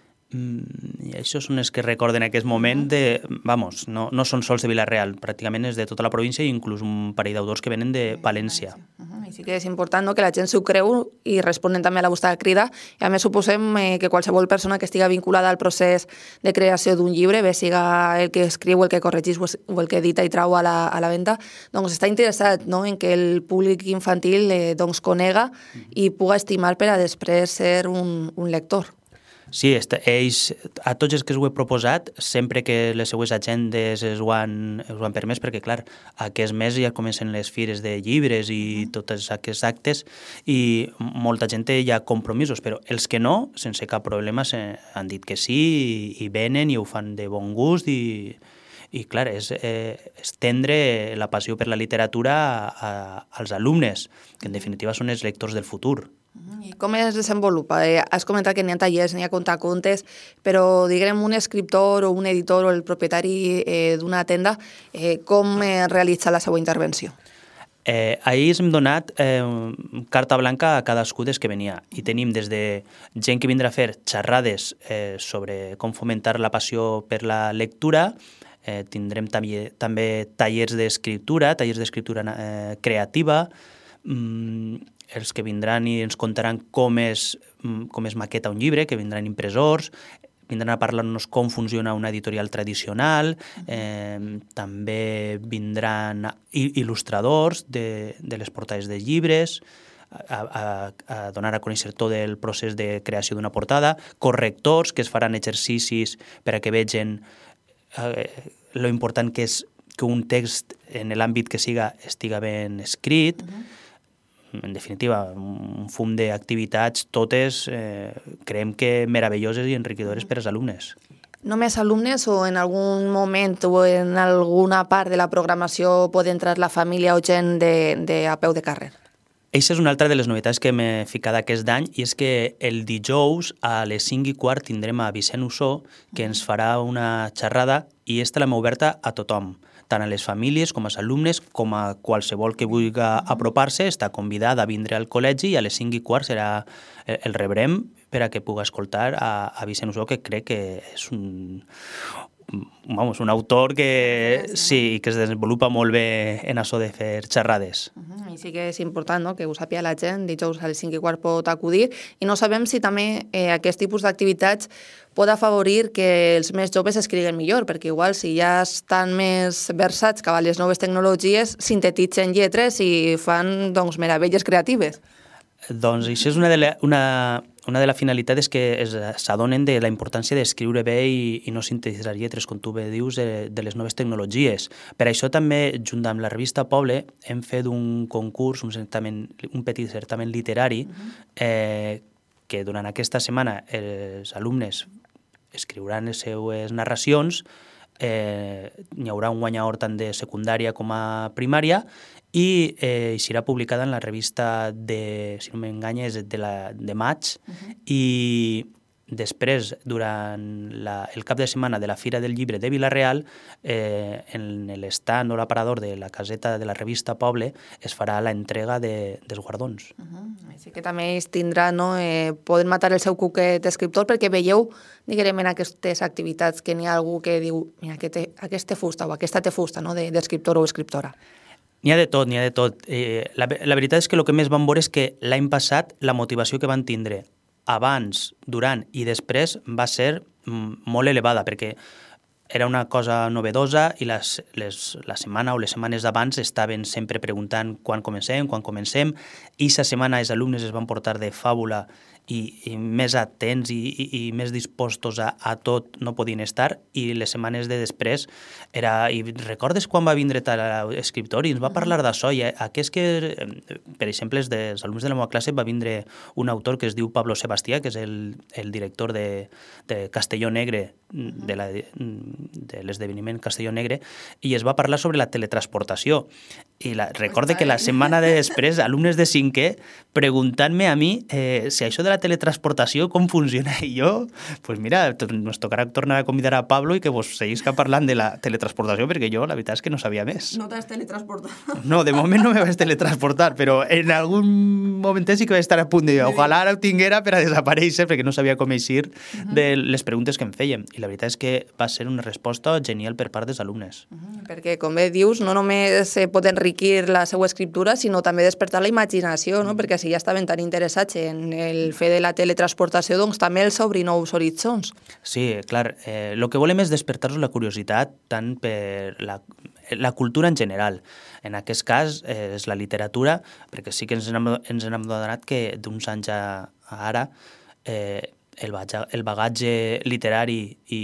i això són els que recorden aquest moment de... Vamos, no, no són sols de Vila-real, pràcticament és de tota la província i inclús un parell d'autors que venen de València. Uh-huh. I sí que és important, no?, que la gent s'ho creu i responen també a la vostra crida. I a més suposem eh, que qualsevol persona que estiga vinculada al procés de creació d'un llibre, bé siga el que escriu, el que corregís o el que edita i trau a la, a la venda, doncs està interessat, no?, en que el públic infantil eh, doncs conega i puga estimar per a després ser un, un lector. Sí, ells, a tots els que us ho he proposat, sempre que les seues agendes es ho han, es ho han permès, perquè, clar, aquest mes ja comencen les fires de llibres i tots aquests actes, i molta gent té ja compromisos, però els que no, sense cap problema, han dit que sí, i, i venen i ho fan de bon gust, i, i clar, és eh, estendre la passió per la literatura a, a, als alumnes, que en definitiva són els lectors del futur. I com es desenvolupa? Eh, has comentat que n'hi ha tallers, n'hi ha contacontes, però, diguem, un escriptor o un editor o el propietari eh, d'una tenda, eh, com eh, realitza la seva intervenció? Eh, ahir hem donat eh, carta blanca a cadascú des que venia i tenim des de gent que vindrà a fer xerrades eh, sobre com fomentar la passió per la lectura, eh, tindrem també, també tallers d'escriptura, tallers d'escriptura eh, creativa, mm, els que vindran i ens contaran com es, com es maqueta un llibre, que vindran impressors, vindran a parlar-nos com funciona una editorial tradicional, eh, també vindran il·lustradors de, de les portades de llibres, a, a, a donar a conèixer tot el procés de creació d'una portada, correctors que es faran exercicis per a que vegin eh, lo important que és que un text en l'àmbit que siga estiga ben escrit. Uh-huh. En definitiva, un fum d'activitats, totes eh, creiem que meravelloses i enriquidores per als alumnes. Només alumnes o en algun moment o en alguna part de la programació pot entrar la família o gent de, de a peu de carrer? Eixa és una altra de les novetats que m'he ficat aquest any i és que el dijous a les cinc i quart tindrem a Vicent Ussó que ens farà una xerrada i esta l'hem oberta a tothom, tant a les famílies com als alumnes, com a qualsevol que vulgui apropar-se, està convidat a vindre al col·legi i a les cinc i quart serà, el rebrem per a que pugui escoltar a, a Vicent Ussó, que crec que és un, vamos, un autor que sí, que es desenvolupa molt bé en això de fer xerrades. Uh-huh. I sí que és important, no?, que ho sàpiga la gent, dijous a les cinc i quart pot acudir, i no sabem si també eh, aquest tipus d'activitats pot afavorir que els més joves escriguen millor, perquè igual si ja estan més versats cap a les noves tecnologies, sintetitzen lletres i fan, doncs, meravelles creatives. Doncs això és una de la, una, una de la finalitat és que s'adonen de la importància d'escriure bé i, i no sintetitzar lletres, com tu bé dius, de, de les noves tecnologies. Per això també, junt amb la revista Poble, hem fet un concurs, un, certamen, un petit certamen literari, eh, que durant aquesta setmana els alumnes escriuran les seues narracions, eh, hi haurà un guanyador tant de secundària com a primària i eh, serà publicada en la revista de, si no m'enganya, és de, la, de maig, uh-huh. i després, durant la, el cap de setmana de la Fira del Llibre de Vila-real, eh, en l'estand o l'aparador de la caseta de la revista Poble es farà la entrega de, dels guardons. Uh-huh. Així que també ells tindran, no, eh, poden matar el seu cuquet escriptor, perquè veieu, diguem, en aquestes activitats que n'hi ha algú que diu, mira, aquest, aquest té fusta o aquesta té fusta, no?, d'escriptor o escriptora. N'hi ha de tot, n'hi ha de tot. Eh, la, la veritat és que el que més van veure és que l'any passat la motivació que van tindre abans, durant i després va ser molt elevada, perquè era una cosa novedosa i les, les, la setmana o les setmanes d'abans estaven sempre preguntant quan comencem, quan comencem, i aquesta setmana els alumnes es van portar de fàbula i, i més atents i, i, i més dispostos a, a tot no podien estar, i les setmanes de després era... I recordes quan va vindre a l'escriptori? Ens va parlar d'això, i aquest que, per exemple, dels alumnes de la meva classe va vindre un autor que es diu Pablo Sebastià, que és el, el director de, de Castelló Negre, de, la, de l'esdeveniment Castelló Negre, i es va parlar sobre la teletransportació. I la, recorde que la setmana de després, alumnes de cinquè, preguntant-me a mi eh, si això de la teletransportació com funciona. I jo, pues mira, nos tocarà tornar a convidar a Pablo i que vos seguisca parlant de la teletransportació, perquè jo la veritat és que no sabia més. No t'has teletransportat? No, de moment no me vaig teletransportar, però en algun moment sí que vaig estar a punt de ojalà ara ho tinguera per a desaparèixer, perquè no sabia com eixir de les preguntes que em fèiem. I la veritat és que va ser una resposta genial per part dels alumnes. Uh-huh. Perquè, com bé dius, no només se pot enriquir la seva escriptura, sinó també despertar la imaginació, no? Perquè si ja estaven tan interessats en el fer de la teletransportació, doncs també els obri nous horitzons. Sí, clar. Eh, el que volem és despertar-nos la curiositat tant per la, la cultura en general. En aquest cas eh, és la literatura, perquè sí que ens hem, ens hem adonat que d'uns anys a, a ara eh, el, el bagatge literari i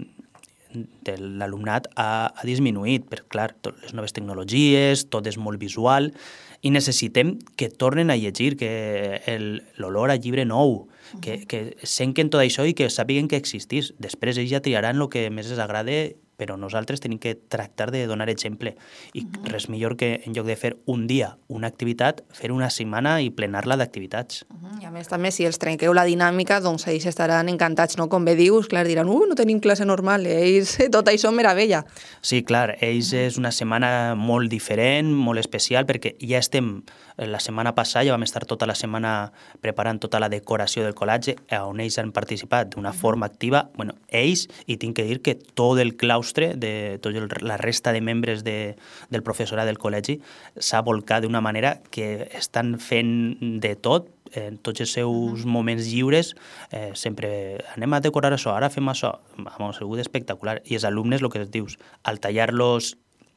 de l'alumnat ha, ha disminuït, perquè, clar, les noves tecnologies, tot és molt visual, i necessitem que tornen a llegir, que l'olor a llibre nou, que, que senquen tot això i que sàpiguen que existís. Després ells ja triaran el que més els agrada, però nosaltres tenim que tractar de donar exemple. I uh-huh. res millor que en lloc de fer un dia una activitat, fer una setmana i plenar-la d'activitats. Uh-huh. I a més també, si els trenqueu la dinàmica, doncs ells estaran encantats, no? Com bé dius, clar, diran, uh, no tenim classe normal, ells tot això meravella. Sí, clar, ells uh-huh. és una setmana molt diferent, molt especial, perquè ja estem, la setmana passada ja vam estar tota la setmana preparant tota la decoració del col·legi, on ells han participat d'una uh-huh. forma activa. Bueno, ells, i tinc que dir que tot el claustre de tota la resta de membres de, del professorat del col·legi s'ha volcat d'una manera que estan fent de tot en tots els seus moments lliures. Eh, sempre anem a decorar això, ara fem això. Ha sigut espectacular. I els alumnes, el que es dius, al tallar-los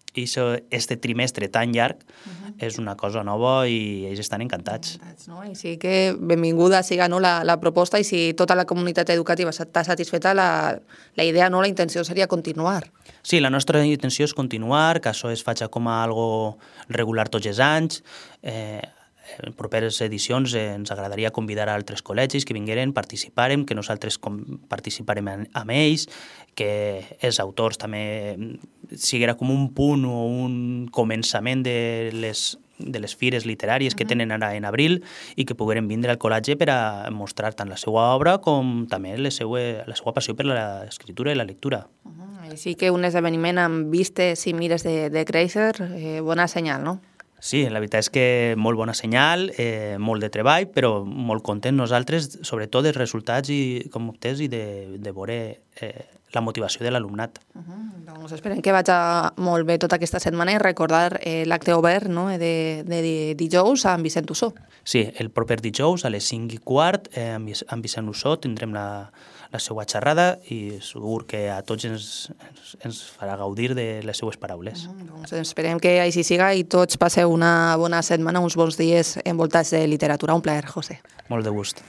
este trimestre tan llarg uh-huh. és una cosa nova i ells estan encantats. encantats no? I sí que benvinguda siga no, la, la proposta, i si tota la comunitat educativa està satisfeta, la, la idea, no, la intenció seria continuar. Sí, la nostra intenció és continuar, que això es faci com a algo regular tots els anys. Eh, en properes edicions eh, ens agradaria convidar a altres col·legis que vingueren, participàrem, que nosaltres com participàrem amb ells, que els autors també siguera com un punt o un començament de les, de les fires literàries que tenen ara en abril i que pogueren vindre al col·legi per a mostrar tant la seva obra com també la seva, la seva passió per l'escriptura i la lectura. Uh-huh. Sí que un esdeveniment amb vistes i mires de, de créixer, eh, bona senyal, no? Sí, la veritat és que molt bona senyal, eh, molt de treball, però molt contents nosaltres, sobretot dels resultats i com obtés i de, de veure eh, la motivació de l'alumnat. Uh-huh. Doncs esperem que vagi molt bé tota aquesta setmana i recordar eh, l'acte obert, no? de, de, de dijous amb Vicent Ussó. Sí, el proper dijous a les cinc i quart eh, amb, amb Vicent Ussó tindrem la, la seva xerrada i segur que a tots ens, ens, ens farà gaudir de les seues paraules. Uh-huh. Doncs esperem que així siga i tots passeu una bona setmana, uns bons dies envoltats de literatura. Un plaer, José. Molt de gust.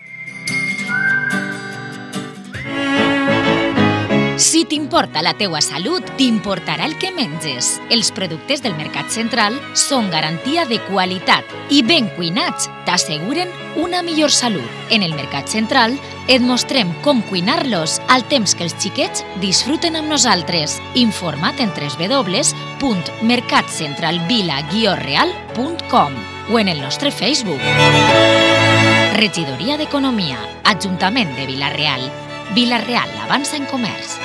Si t'importa la teua salut, t'importarà el que menges. Els productes del Mercat Central són garantia de qualitat i ben cuinats t'asseguren una millor salut. En el Mercat Central et mostrem com cuinar-los al temps que els xiquets disfruten amb nosaltres. Informa't en w w w punt mercat central vila guió real punt com o en el nostre Facebook. Regidoria d'Economia, Ajuntament de Vila-real. Vila-real avanza en comerç.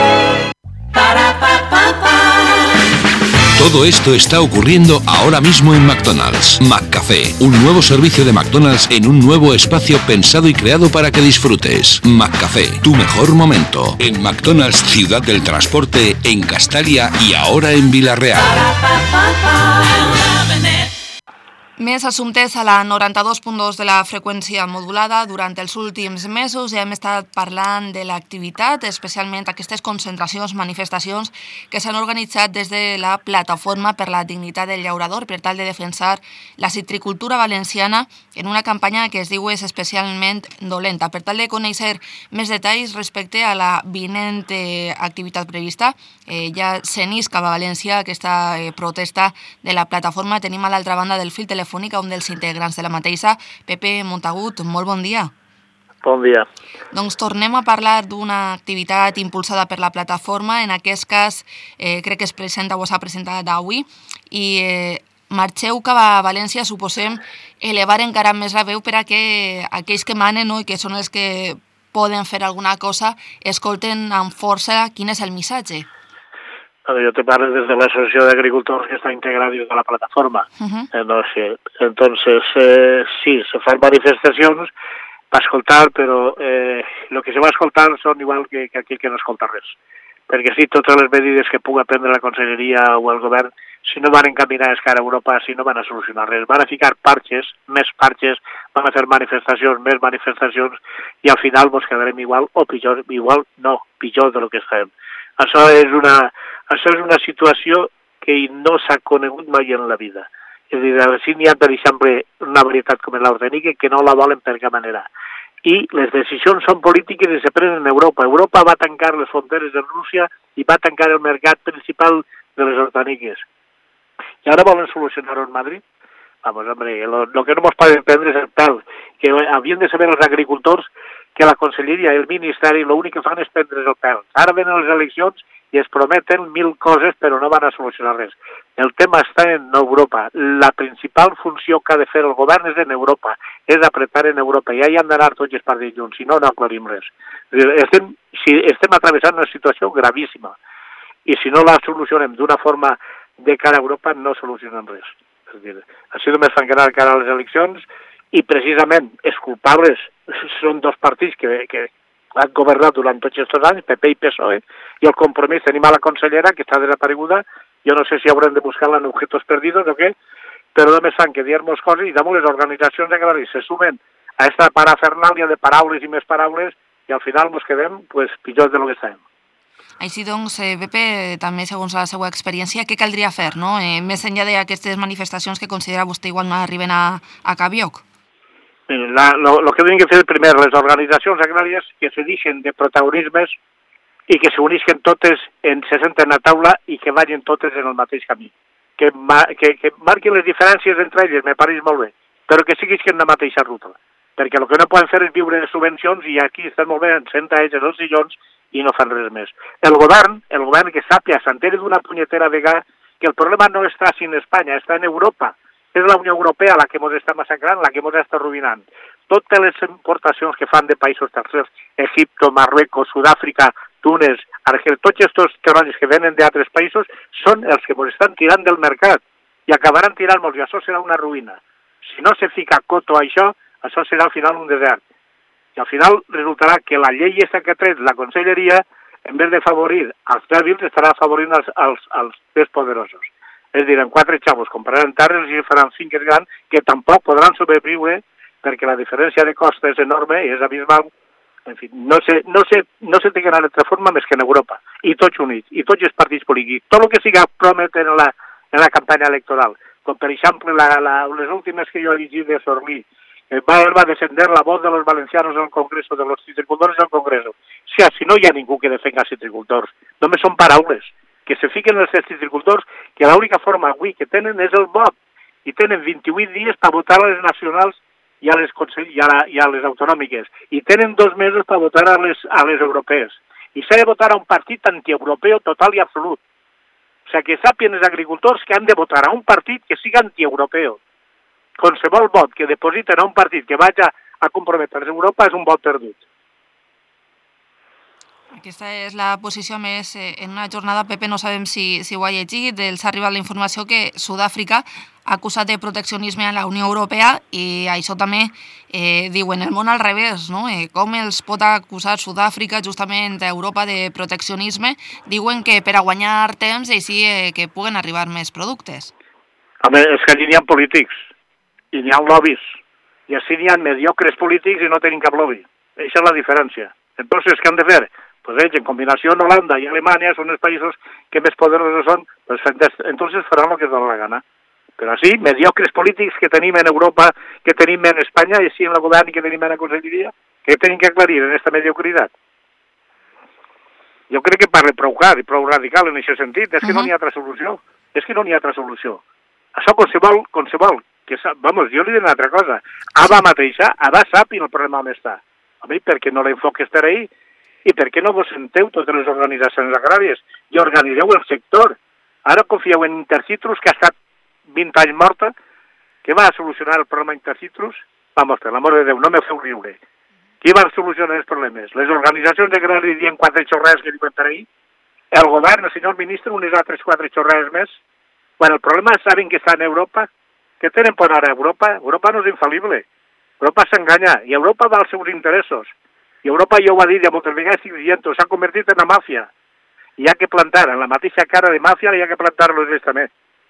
Todo esto está ocurriendo ahora mismo en McDonald's. McCafé, un nuevo servicio de McDonald's en un nuevo espacio pensado y creado para que disfrutes. McCafé, tu mejor momento. En McDonald's Ciudad del Transporte, en Castalia y ahora en Vila-real. Més assumptes a la noranta-dos punt dos de la freqüència modulada. Durant els últims mesos ja hem estat parlant de l'activitat, especialment aquestes concentracions, manifestacions que s'han organitzat des de la Plataforma per la Dignitat del Llaurador per tal de defensar la citricultura valenciana en una campanya que es diu és especialment dolenta. Per tal de conèixer més detalls respecte a la vinent eh, activitat prevista, eh, ja s'enisca a València aquesta eh, protesta de la plataforma. Tenim a l'altra banda del fil telefònic a un dels integrants de la mateixa, Pepe Montagut. Molt bon dia. Bon dia. Doncs tornem a parlar d'una activitat impulsada per la plataforma. En aquest cas, eh, crec que es presenta o s'ha presentat avui, i eh, marxeu cap a València, suposem, elevar encara més la veu per a que aquells que manen, no?, i que són els que poden fer alguna cosa, escolten amb força quin és el missatge. Yo te parlo desde la Asociación de Agricultores que está integrada dentro de la plataforma. Uh-huh. Eh, no sé. Entonces, eh, sí, se fan manifestacions per escoltar, però eh, el que se va escoltar són igual que, que aquell que no escolta res. Perquè sí, totes les medides que pugui prendre la Conselleria o el govern, si no van encaminar a cara a Europa, si no van a solucionar res. Van a ficar parches, més parches, van a fer manifestacions, més manifestacions, i al final ens quedarem igual o pitjor, igual no, pitjor de lo que estem. Això és una, això és una situació que no s'ha conegut mai en la vida. És a dir, si n'hi ha, per exemple, una varietat com l'Ordenique que no la volen per cap manera. I les decisions són polítiques i se prenen en Europa. Europa va tancar les fronteres de Rússia i va tancar el mercat principal de les hortaniques. I ara volen solucionar-ho en Madrid? Vamos, hombre, lo, lo que no ens poden prendre és el pèl, que havien de saber els agricultors que la Conselleria i el Ministeri l'únic que fan és prendre's el pèl. Ara venen les eleccions i es prometen mil coses però no van a solucionar res. El tema està en Europa. La principal funció que ha de fer el govern és en Europa, és apretar en Europa, i allà han d'anar tots els partits junts, si no, no aclarim res. Estem, si estem atravessant una situació gravíssima, i si no la solucionem d'una forma de cara a Europa, no solucionem res. És dir, així només fan quedar cara a les eleccions, i precisament els culpables són dos partits que, que han governat durant tots aquests anys, P P i P S O E, i el Compromís tenim a la consellera que està desapareguda. Jo no sé si haurem de buscar-la en objetos perdidos o què, però només fan que dir-nos coses i damunt les organitzacions agràries se sumen a aquesta parafernàlia de paraules i més paraules i al final ens quedem pues, pitjor de lo que estem. Així doncs, eh, Pepe, també segons la seva experiència, què caldria fer, no? Eh, més enllà d'aquestes manifestacions que considera vostè igual no arriben a, a cap lloc? El que tenen que fer primer les organitzacions agràries que se deixen de protagonismes i que s'unisquen totes, en, se senten a taula i que vagin totes en el mateix camí. Que, que, que marquin les diferències entre elles, me pareix molt bé, però que siguin en la mateixa ruta. Perquè el que no poden fer és viure de subvencions i aquí estan molt bé, en senta ells en els sillons i no fan res més. El govern, el govern que sàpia, s'entera d'una punyetera vegada que el problema no està en Espanya, està en Europa. És la Unió Europea la que ens està massacrant, la que ens està arruïnant. Totes les importacions que fan de països tercers, Egipto, Marruecos, Sud-àfrica, Túnez, Argel, tots aquests treballs que venen d'altres països són els que ens estan tirant del mercat i acabaran tirant-nos i això serà una ruïna. Si no se fica coto a això, això serà al final un desert. I al final resultarà que la llei aquesta que ha tret la Conselleria, en vez de favorir als dèbils, estarà afavorint els, els, els més poderosos. És a dir, en quatre xavos compraran terres i faran finques grans que tampoc podran sobreviure perquè la diferència de costa és enorme i és abismal. En fi, no se, no se, no se té que anar d'altra forma més que en Europa. I tots units, i tots els partits polítics. Tot el que siga prometre en la, en la campanya electoral. Com per exemple la, la, les últimes que jo he llegit de Sorlí, que va, va descender la voz de los valencianos en el Congreso, de los citricultores en el Congreso. O sigui, si no hi ha ningú que defenga els citricultors, només són paraules. Que se fiquen els citricultors, que l'única forma avui que tenen és el vot, i tenen vint-i-vuit dies per votar a les nacionals i a les, i a la, i a les autonòmiques, i tenen dos mesos per votar a les, a les europees. I s'ha de votar a un partit antieuropeu total i absolut. O sigui, que sàpien els agricultors que han de votar a un partit que siga antieuropeu. Qualsevol vot que depositen a un partit que vagi a comprometre's a Europa és un vot perdut. Aquesta és la posició més eh, en una jornada, Pepe, no sabem si, si ho ha llegit, els ha arribat la informació que Sud-àfrica ha acusat de proteccionisme a la Unió Europea i això també eh, diuen el món al revés, no? Eh, com els pot acusar Sud-àfrica justament a Europa de proteccionisme? Diuen que per a guanyar temps i així eh, que puguen arribar més productes. Home, és que allí n'hi ha polítics. i n'hi ha lobbies. I així n'hi ha mediocres polítics i no tenim cap lobby. Això és la diferència. Entonces, què han de fer? Pues ells, en combinació amb Holanda i Alemanya, són els països que més poderosos són, pues entonces faran el que es dona la gana. Però així, mediocres polítics que tenim en Europa, que tenim en Espanya, i així en el govern i que tenim en la conselleria, que tenim que aclarir en aquesta mediocritat. Jo crec que parle prou clar i prou radical en aquest sentit. És que no n'hi ha altra solució. És que no n'hi ha altra solució. Això qualsevol, qualsevol, que vamos, jo li diré una altra cosa. Ava mateixa, Ava sap el problema on està. A mi, per què no l'enfoques per ahí? I per què no vos senteu totes les organitzacions agràries i organitzeu el sector? Ara confieu en Intercitrus, que ha estat vint anys morta, que va solucionar el problema Intercitrus? Vamos, per l'amor de Déu, no me feu riure. Qui va solucionar els problemes? Les organitzacions agràries dient quatre xorrades que diuen per ahí? El govern, el senyor ministre, unes altres quatre xorrades més? Quan el problema saben que està en Europa, que tenen por ara a Europa? Europa no és infal·lible. Europa s'enganya, i Europa va als seus interessos. I Europa, ja ho ha dit ja moltes vegades, i dient-ho, s'ha convertit en una màfia. I hi ha que plantar, en la mateixa cara de màfia, hi ha que plantar-los ells també.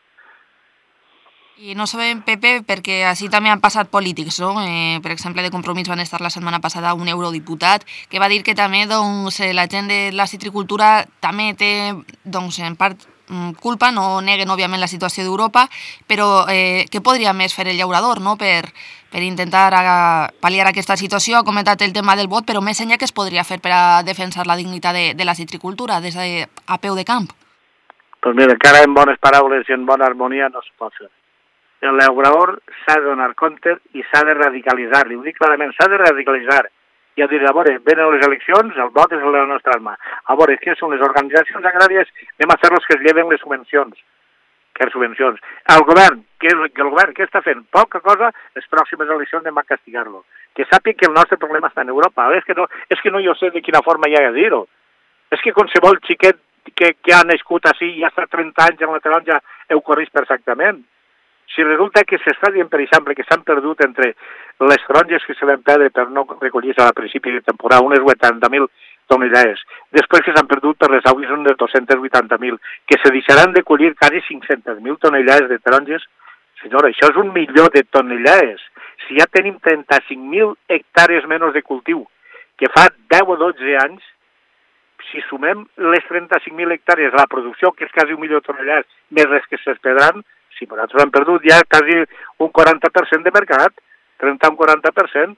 I no sabem, Pepe, perquè així també han passat polítics, no? Eh, per exemple, de Compromís van estar la setmana passada un eurodiputat que va dir que també doncs, la gent de la citricultura també té, doncs, en part, culpa, no neguen, òbviament, la situació d'Europa, però eh, què podria més fer el llaurador, no?, per, per intentar a, pal·liar aquesta situació. Ha comentat el tema del vot, però més enllà què es podria fer per a defensar la dignitat de, de la citricultura des de, a peu de camp? Doncs mira, encara en bones paraules i en bona harmonia no es pot fer. El llaurador s'ha de donar compte i s'ha de radicalitzar, li ho dic clarament, s'ha de radicalitzar. I a dir, a veure, venen les eleccions, el vot és la nostra arma. A veure, què són les organitzacions agràries? Anem a fer-los que es lleven les subvencions. Que subvencions. El govern, què, el govern, què està fent? Poca cosa, les pròximes eleccions anem a castigar-lo. Que sàpiga que el nostre problema està en Europa. És que no, és que no jo sé de quina forma hi ha de dir-ho. És que qualsevol xiquet que, que ha nascut així i ha estat trenta anys en la taronja ho correix perfectament. Si resulta que s'està dient, per exemple, que s'han perdut entre les taronges que se van perdre per no recollir-se a principi de temporada unes vuitanta mil tonelades, després que s'han perdut per les aules unes dos-cents vuitanta mil, que se deixaran de collir quasi cinc-centes mil tonelades de taronges, senyora, això és un milió de tonelades. Si ja tenim trenta-cinc mil hectàrees menys de cultiu, que fa deu o dotze anys, si sumem les trenta-cinc mil hectàrees a la producció, que és quasi un milió de tonelades, més les que s'esperaran, si nosaltres hem perdut ja quasi un quaranta per cent de mercat, trenta a un quaranta per cent.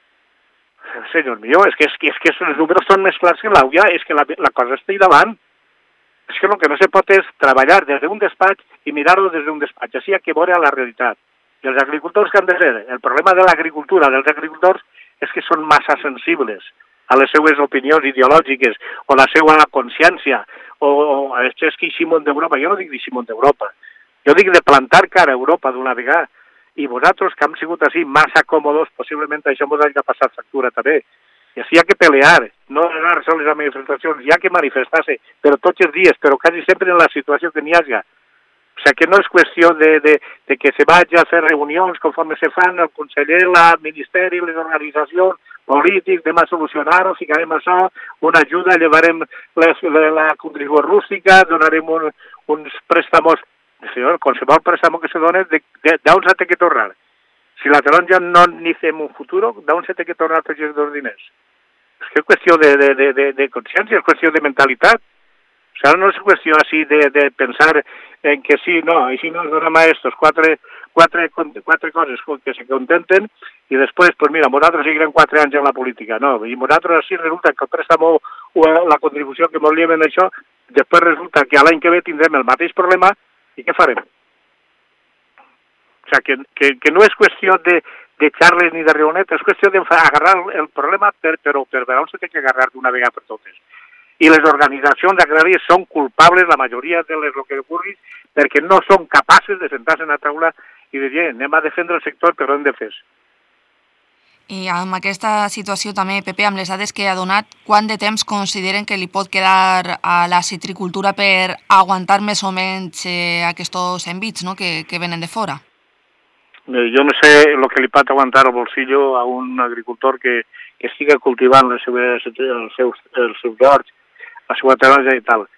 Senyor millor, és que, és, que, és que els números són més clars que l'auia, és que la, la cosa està ahí davant. És que el que no se pot és treballar des d'un despatx i mirar-ho des d'un despatx, així hi ha que veure la realitat. I els agricultors que han de fer? El problema de l'agricultura dels agricultors és que són massa sensibles a les seues opinions ideològiques o la seva consciència, o, o és que Ximón d'Europa, jo no dic Ximón d'Europa, jo dic de plantar cara a Europa d'una vegada. I vosaltres, que hem sigut així massa còmodos, possiblement això ens ha de passar factura també. I així hi ha que pelear, no anar sols a manifestacions, hi ha que manifestar-se, però tots els dies, però quasi sempre en la situació que n'hi hagi. O sigui, que no és qüestió de, de, de que se vagi a fer reunions conforme se fan el conseller, el ministeri, les organitzacions polítics, anem a solucionar-ho, ficarem això, una ajuda, llevarem les, la, la contribució rústica, donarem un, uns préstamos. Senyor, qualsevol préstamo que se dona, d'on s'ha de tornar? Si la taronja no ni fem un futur, d'on s'ha de tornar tots els dos diners? És que és qüestió de, de, de, de, de consciència, és qüestió de mentalitat. O sigui, no és qüestió així de, de pensar en que sí, no, i si no es donem a estos quatre, quatre, quatre coses que se contenten i després, pues mira, nosaltres seguirem quatre anys en la política, no, i nosaltres així resulta que el préstamo o la contribució que ens lleven això, després resulta que l'any que ve tindrem el mateix problema. I què farem? O sigui, que, que, que no és qüestió de, de xarles ni de rionet, és qüestió d'agarrar el problema, per, però per veure on s'ha de agarrar d'una vegada per totes. I les organitzacions agràries són culpables, la majoria de les que ocorri, perquè no són capaces de sentar-se en la taula i de dir, anem a defendre el sector, però hem de fer. I amb aquesta situació també, Pepe, amb les dades que ha donat, quant de temps consideren que li pot quedar a la citricultura per aguantar més o menys eh, aquests envits, no?, que, que venen de fora? Jo no sé el que li pot aguantar el bolsillo a un agricultor que, que siga cultivant les seves, els seus, els seus horts, la seva taronja i tal.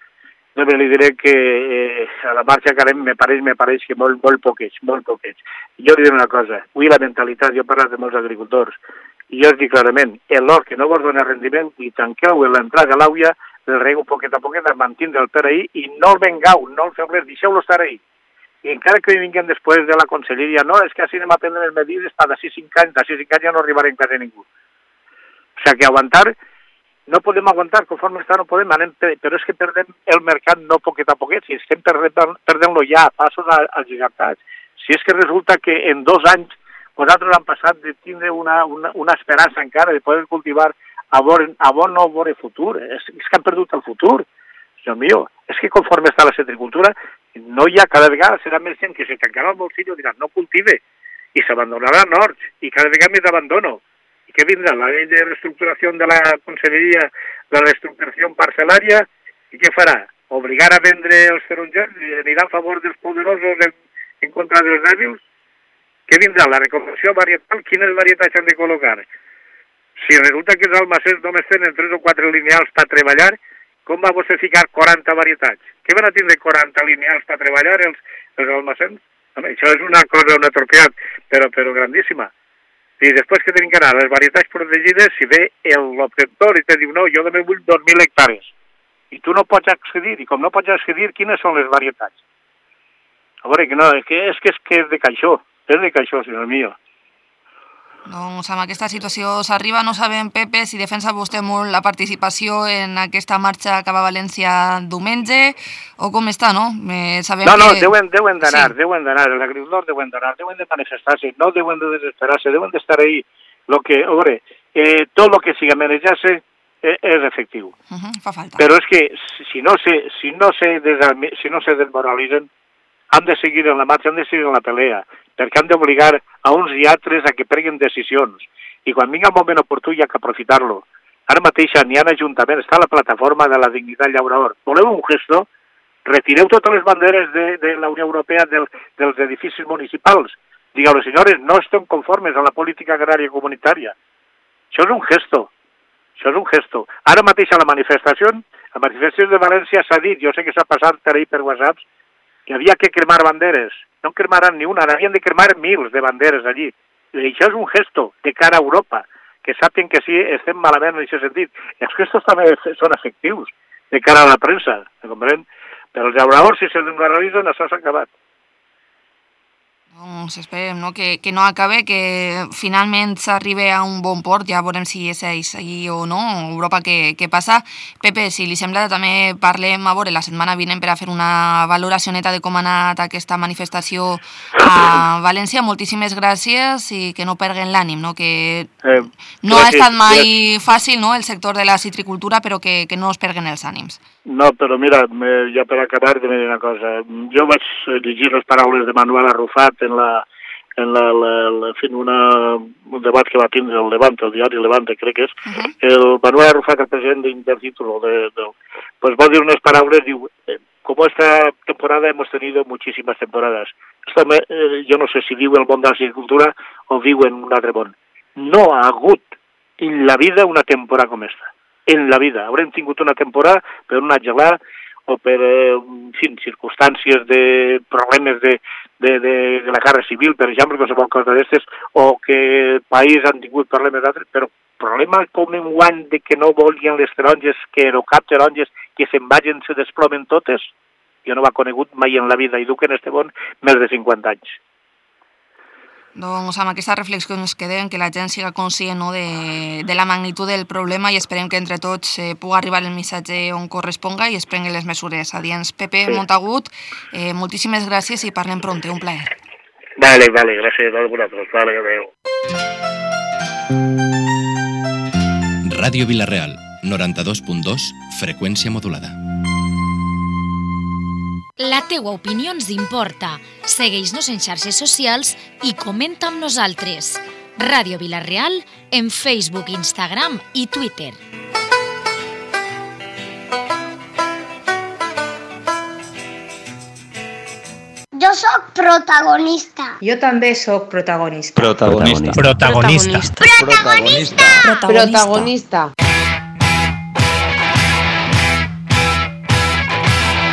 Només li diré que eh, a la marxa que anem me pareix, me pareix que molt, molt poquets, molt poquets. Jo li diré una cosa, avui la mentalitat, jo he parlat de molts agricultors, i jo els dic clarament, l'hort que no vol donar rendiment, i tanqueu l'entrada a l'auia, el rego poquet a poquet, mantindre el per ahí, i no el vengau, no el feu res, deixeu-lo estar ahí. I encara que vinguem després de la conselleria, no, és que així anem a prendre les medides per d'ací cinc anys, d'ací cinc anys ja no arribarem quasi ningú. O sigui que aguantar, no podem aguantar, conforme està no podem, anem, però és que perdem el mercat no poquet a poquet, si estem perdent-lo ja, passos als gigantats. Si és que resulta que en dos anys nosaltres hem passat de tindre una, una, una esperança encara de poder cultivar a bon, a bon no bon futur, és, és que han perdut el futur, senyor mío. És que conforme està la citricultura, no hi ha, cada vegada serà més gent que se tancarà el bolsillo i dirà no cultive, i s'abandonarà horts, i cada vegada més abandono. I què vindrà? La llei de reestructuració de la Conselleria, la reestructuració parcel·lària, i què farà? Obligar a vendre els ferongers? Anirà a favor dels poderosos en, en contra dels dèbils? Què vindrà? La reconversió varietal? Quines varietats han de col·locar? Si resulta que els almacens només tenen tres o quatre lineals per treballar, com va vostè ficar quaranta varietats? Què van a tindre quaranta lineals per treballar els, els almacens? Home, això és una cosa, una atropiat, però, però grandíssima. I després que tenim que anar a les varietats protegides, si ve l'obtentor i te diu no, jo també vull dos mil hectàrees. I tu no pots accedir, i com no pots accedir, quines són les varietats? A veure, que no, és que és, que és, que és de caixó, és de caixó, senyor mío. Doncs amb aquesta situació s'arriba, no sabem, Pepe, si defensa vostè molt la participació en aquesta marxa cap a València diumenge, o com està, no? Eh, sabem no, no, que... deuen, deuen d'anar, sí. deuen d'anar, els agricultors deuen d'anar, deuen de manifestar-se, no deuen de desesperar-se, deuen d'estar ahí. Lo que, a veure, eh, tot el que siga manejar-se eh, és efectiu. Uh -huh, fa falta. Però és que si no se, si no se, desarme, si no se desmoralitzen, han de seguir en la marxa, han de seguir en la pelea, perquè han d'obligar a uns i altres a que prenguin decisions. I quan vinga el moment oportú hi ha que aprofitar-lo. Ara mateix n'hi ha ajuntaments, està la plataforma de la dignitat llaurador. Voleu un gesto? Retireu totes les banderes de, de la Unió Europea del, dels edificis municipals. Digueu, senyores, no estem conformes a la política agrària comunitària. Això és un gesto. Això és un gesto. Ara mateix a la manifestació, a la manifestació de València s'ha dit, jo sé que s'ha passat per ahir per WhatsApp, que havia que cremar banderes. No en cremaran ni una, havien de cremar mils de banderes allí. I això és un gesto de cara a Europa, que sàpien que sí, estem malament en aquest sentit. I els gestos també són efectius de cara a la premsa, comprèn? Però els llauradors, si se desmoralitzen, això s'ha acabat. Doncs esperem, no? que, que no acabe, que finalment s'arribi a un bon port, ja veurem si és així o no, Europa què, què passa. Pepe, si li sembla, també parlem a veure la setmana vinent per a fer una valoració neta de com ha anat aquesta manifestació a València. Moltíssimes gràcies i que no perguen l'ànim, no? que Eh, no ha gràcies, estat mai gràcies. fàcil, no?, el sector de la citricultura, però que, que no es perguen els ànims. No, però mira, me, ja per acabar de dir una cosa. Jo vaig llegir les paraules de Manuel Arrufat en la, en la, la, la fent una, un debat que va tindre el Levante, el diari Levante, crec que és. Uh-huh. El Manuel Arrufat, el president del título, de, de, pues va dir unes paraules, diu, eh, como esta temporada hemos tenido muchísimas temporadas. Esto me, eh, jo no sé si viu el món de la agricultura o viu en un altre món. No ha hagut en la vida una temporada com esta. En la vida. Haurem tingut una temporada per una gelada o per, eh, en fi, circumstàncies de problemes de, de, de, de la guerra civil, per exemple, qualsevol cosa d'aquestes, o que el país han tingut problemes d'altres, però problema com en guany de que no volien les taronges, que no cap taronges, que se'n vagin, se desplomen totes, jo no ho he conegut mai en la vida i duc en este món més de cinquanta anys. Doncs amb aquesta reflexió ens quedem, que la gent siga conscient, no, de, de la magnitud del problema i esperem que entre tots eh, pugui arribar el missatge on corresponga i es prenguen les mesures adients. Pepe sí. Montagut, eh, moltíssimes gràcies i parlem pronte, un plaer. Vale, vale, gràcies a vosaltres. Vale, adéu. Ràdio Vila-real, noranta-dos punt dos, freqüència modulada. La teua opinió ens importa. Segueix-nos en xarxes socials i comenta amb nosaltres. Ràdio Vila-real en Facebook, Instagram i Twitter. Jo sóc protagonista. Jo també sóc protagonista. Protagonista. Protagonista. Protagonista. Protagonista.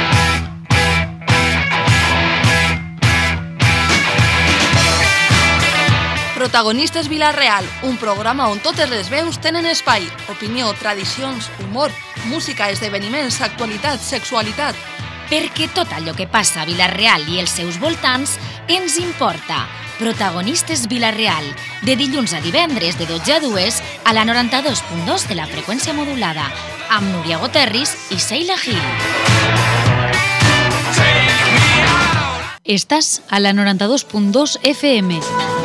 Protagonistes Vila-real, un programa on totes les veus tenen espai. Opinió, tradicions, humor, música, esdeveniments, actualitat, sexualitat. Perquè tot allò que passa a Vila-real i els seus voltants ens importa. Protagonistes Vila-real, de dilluns a divendres de dotze a dues a la noranta-dos punt dos de la freqüència modulada, amb Núria Goterris i Sheila Gil. Estàs a la noranta-dos punt dos F M.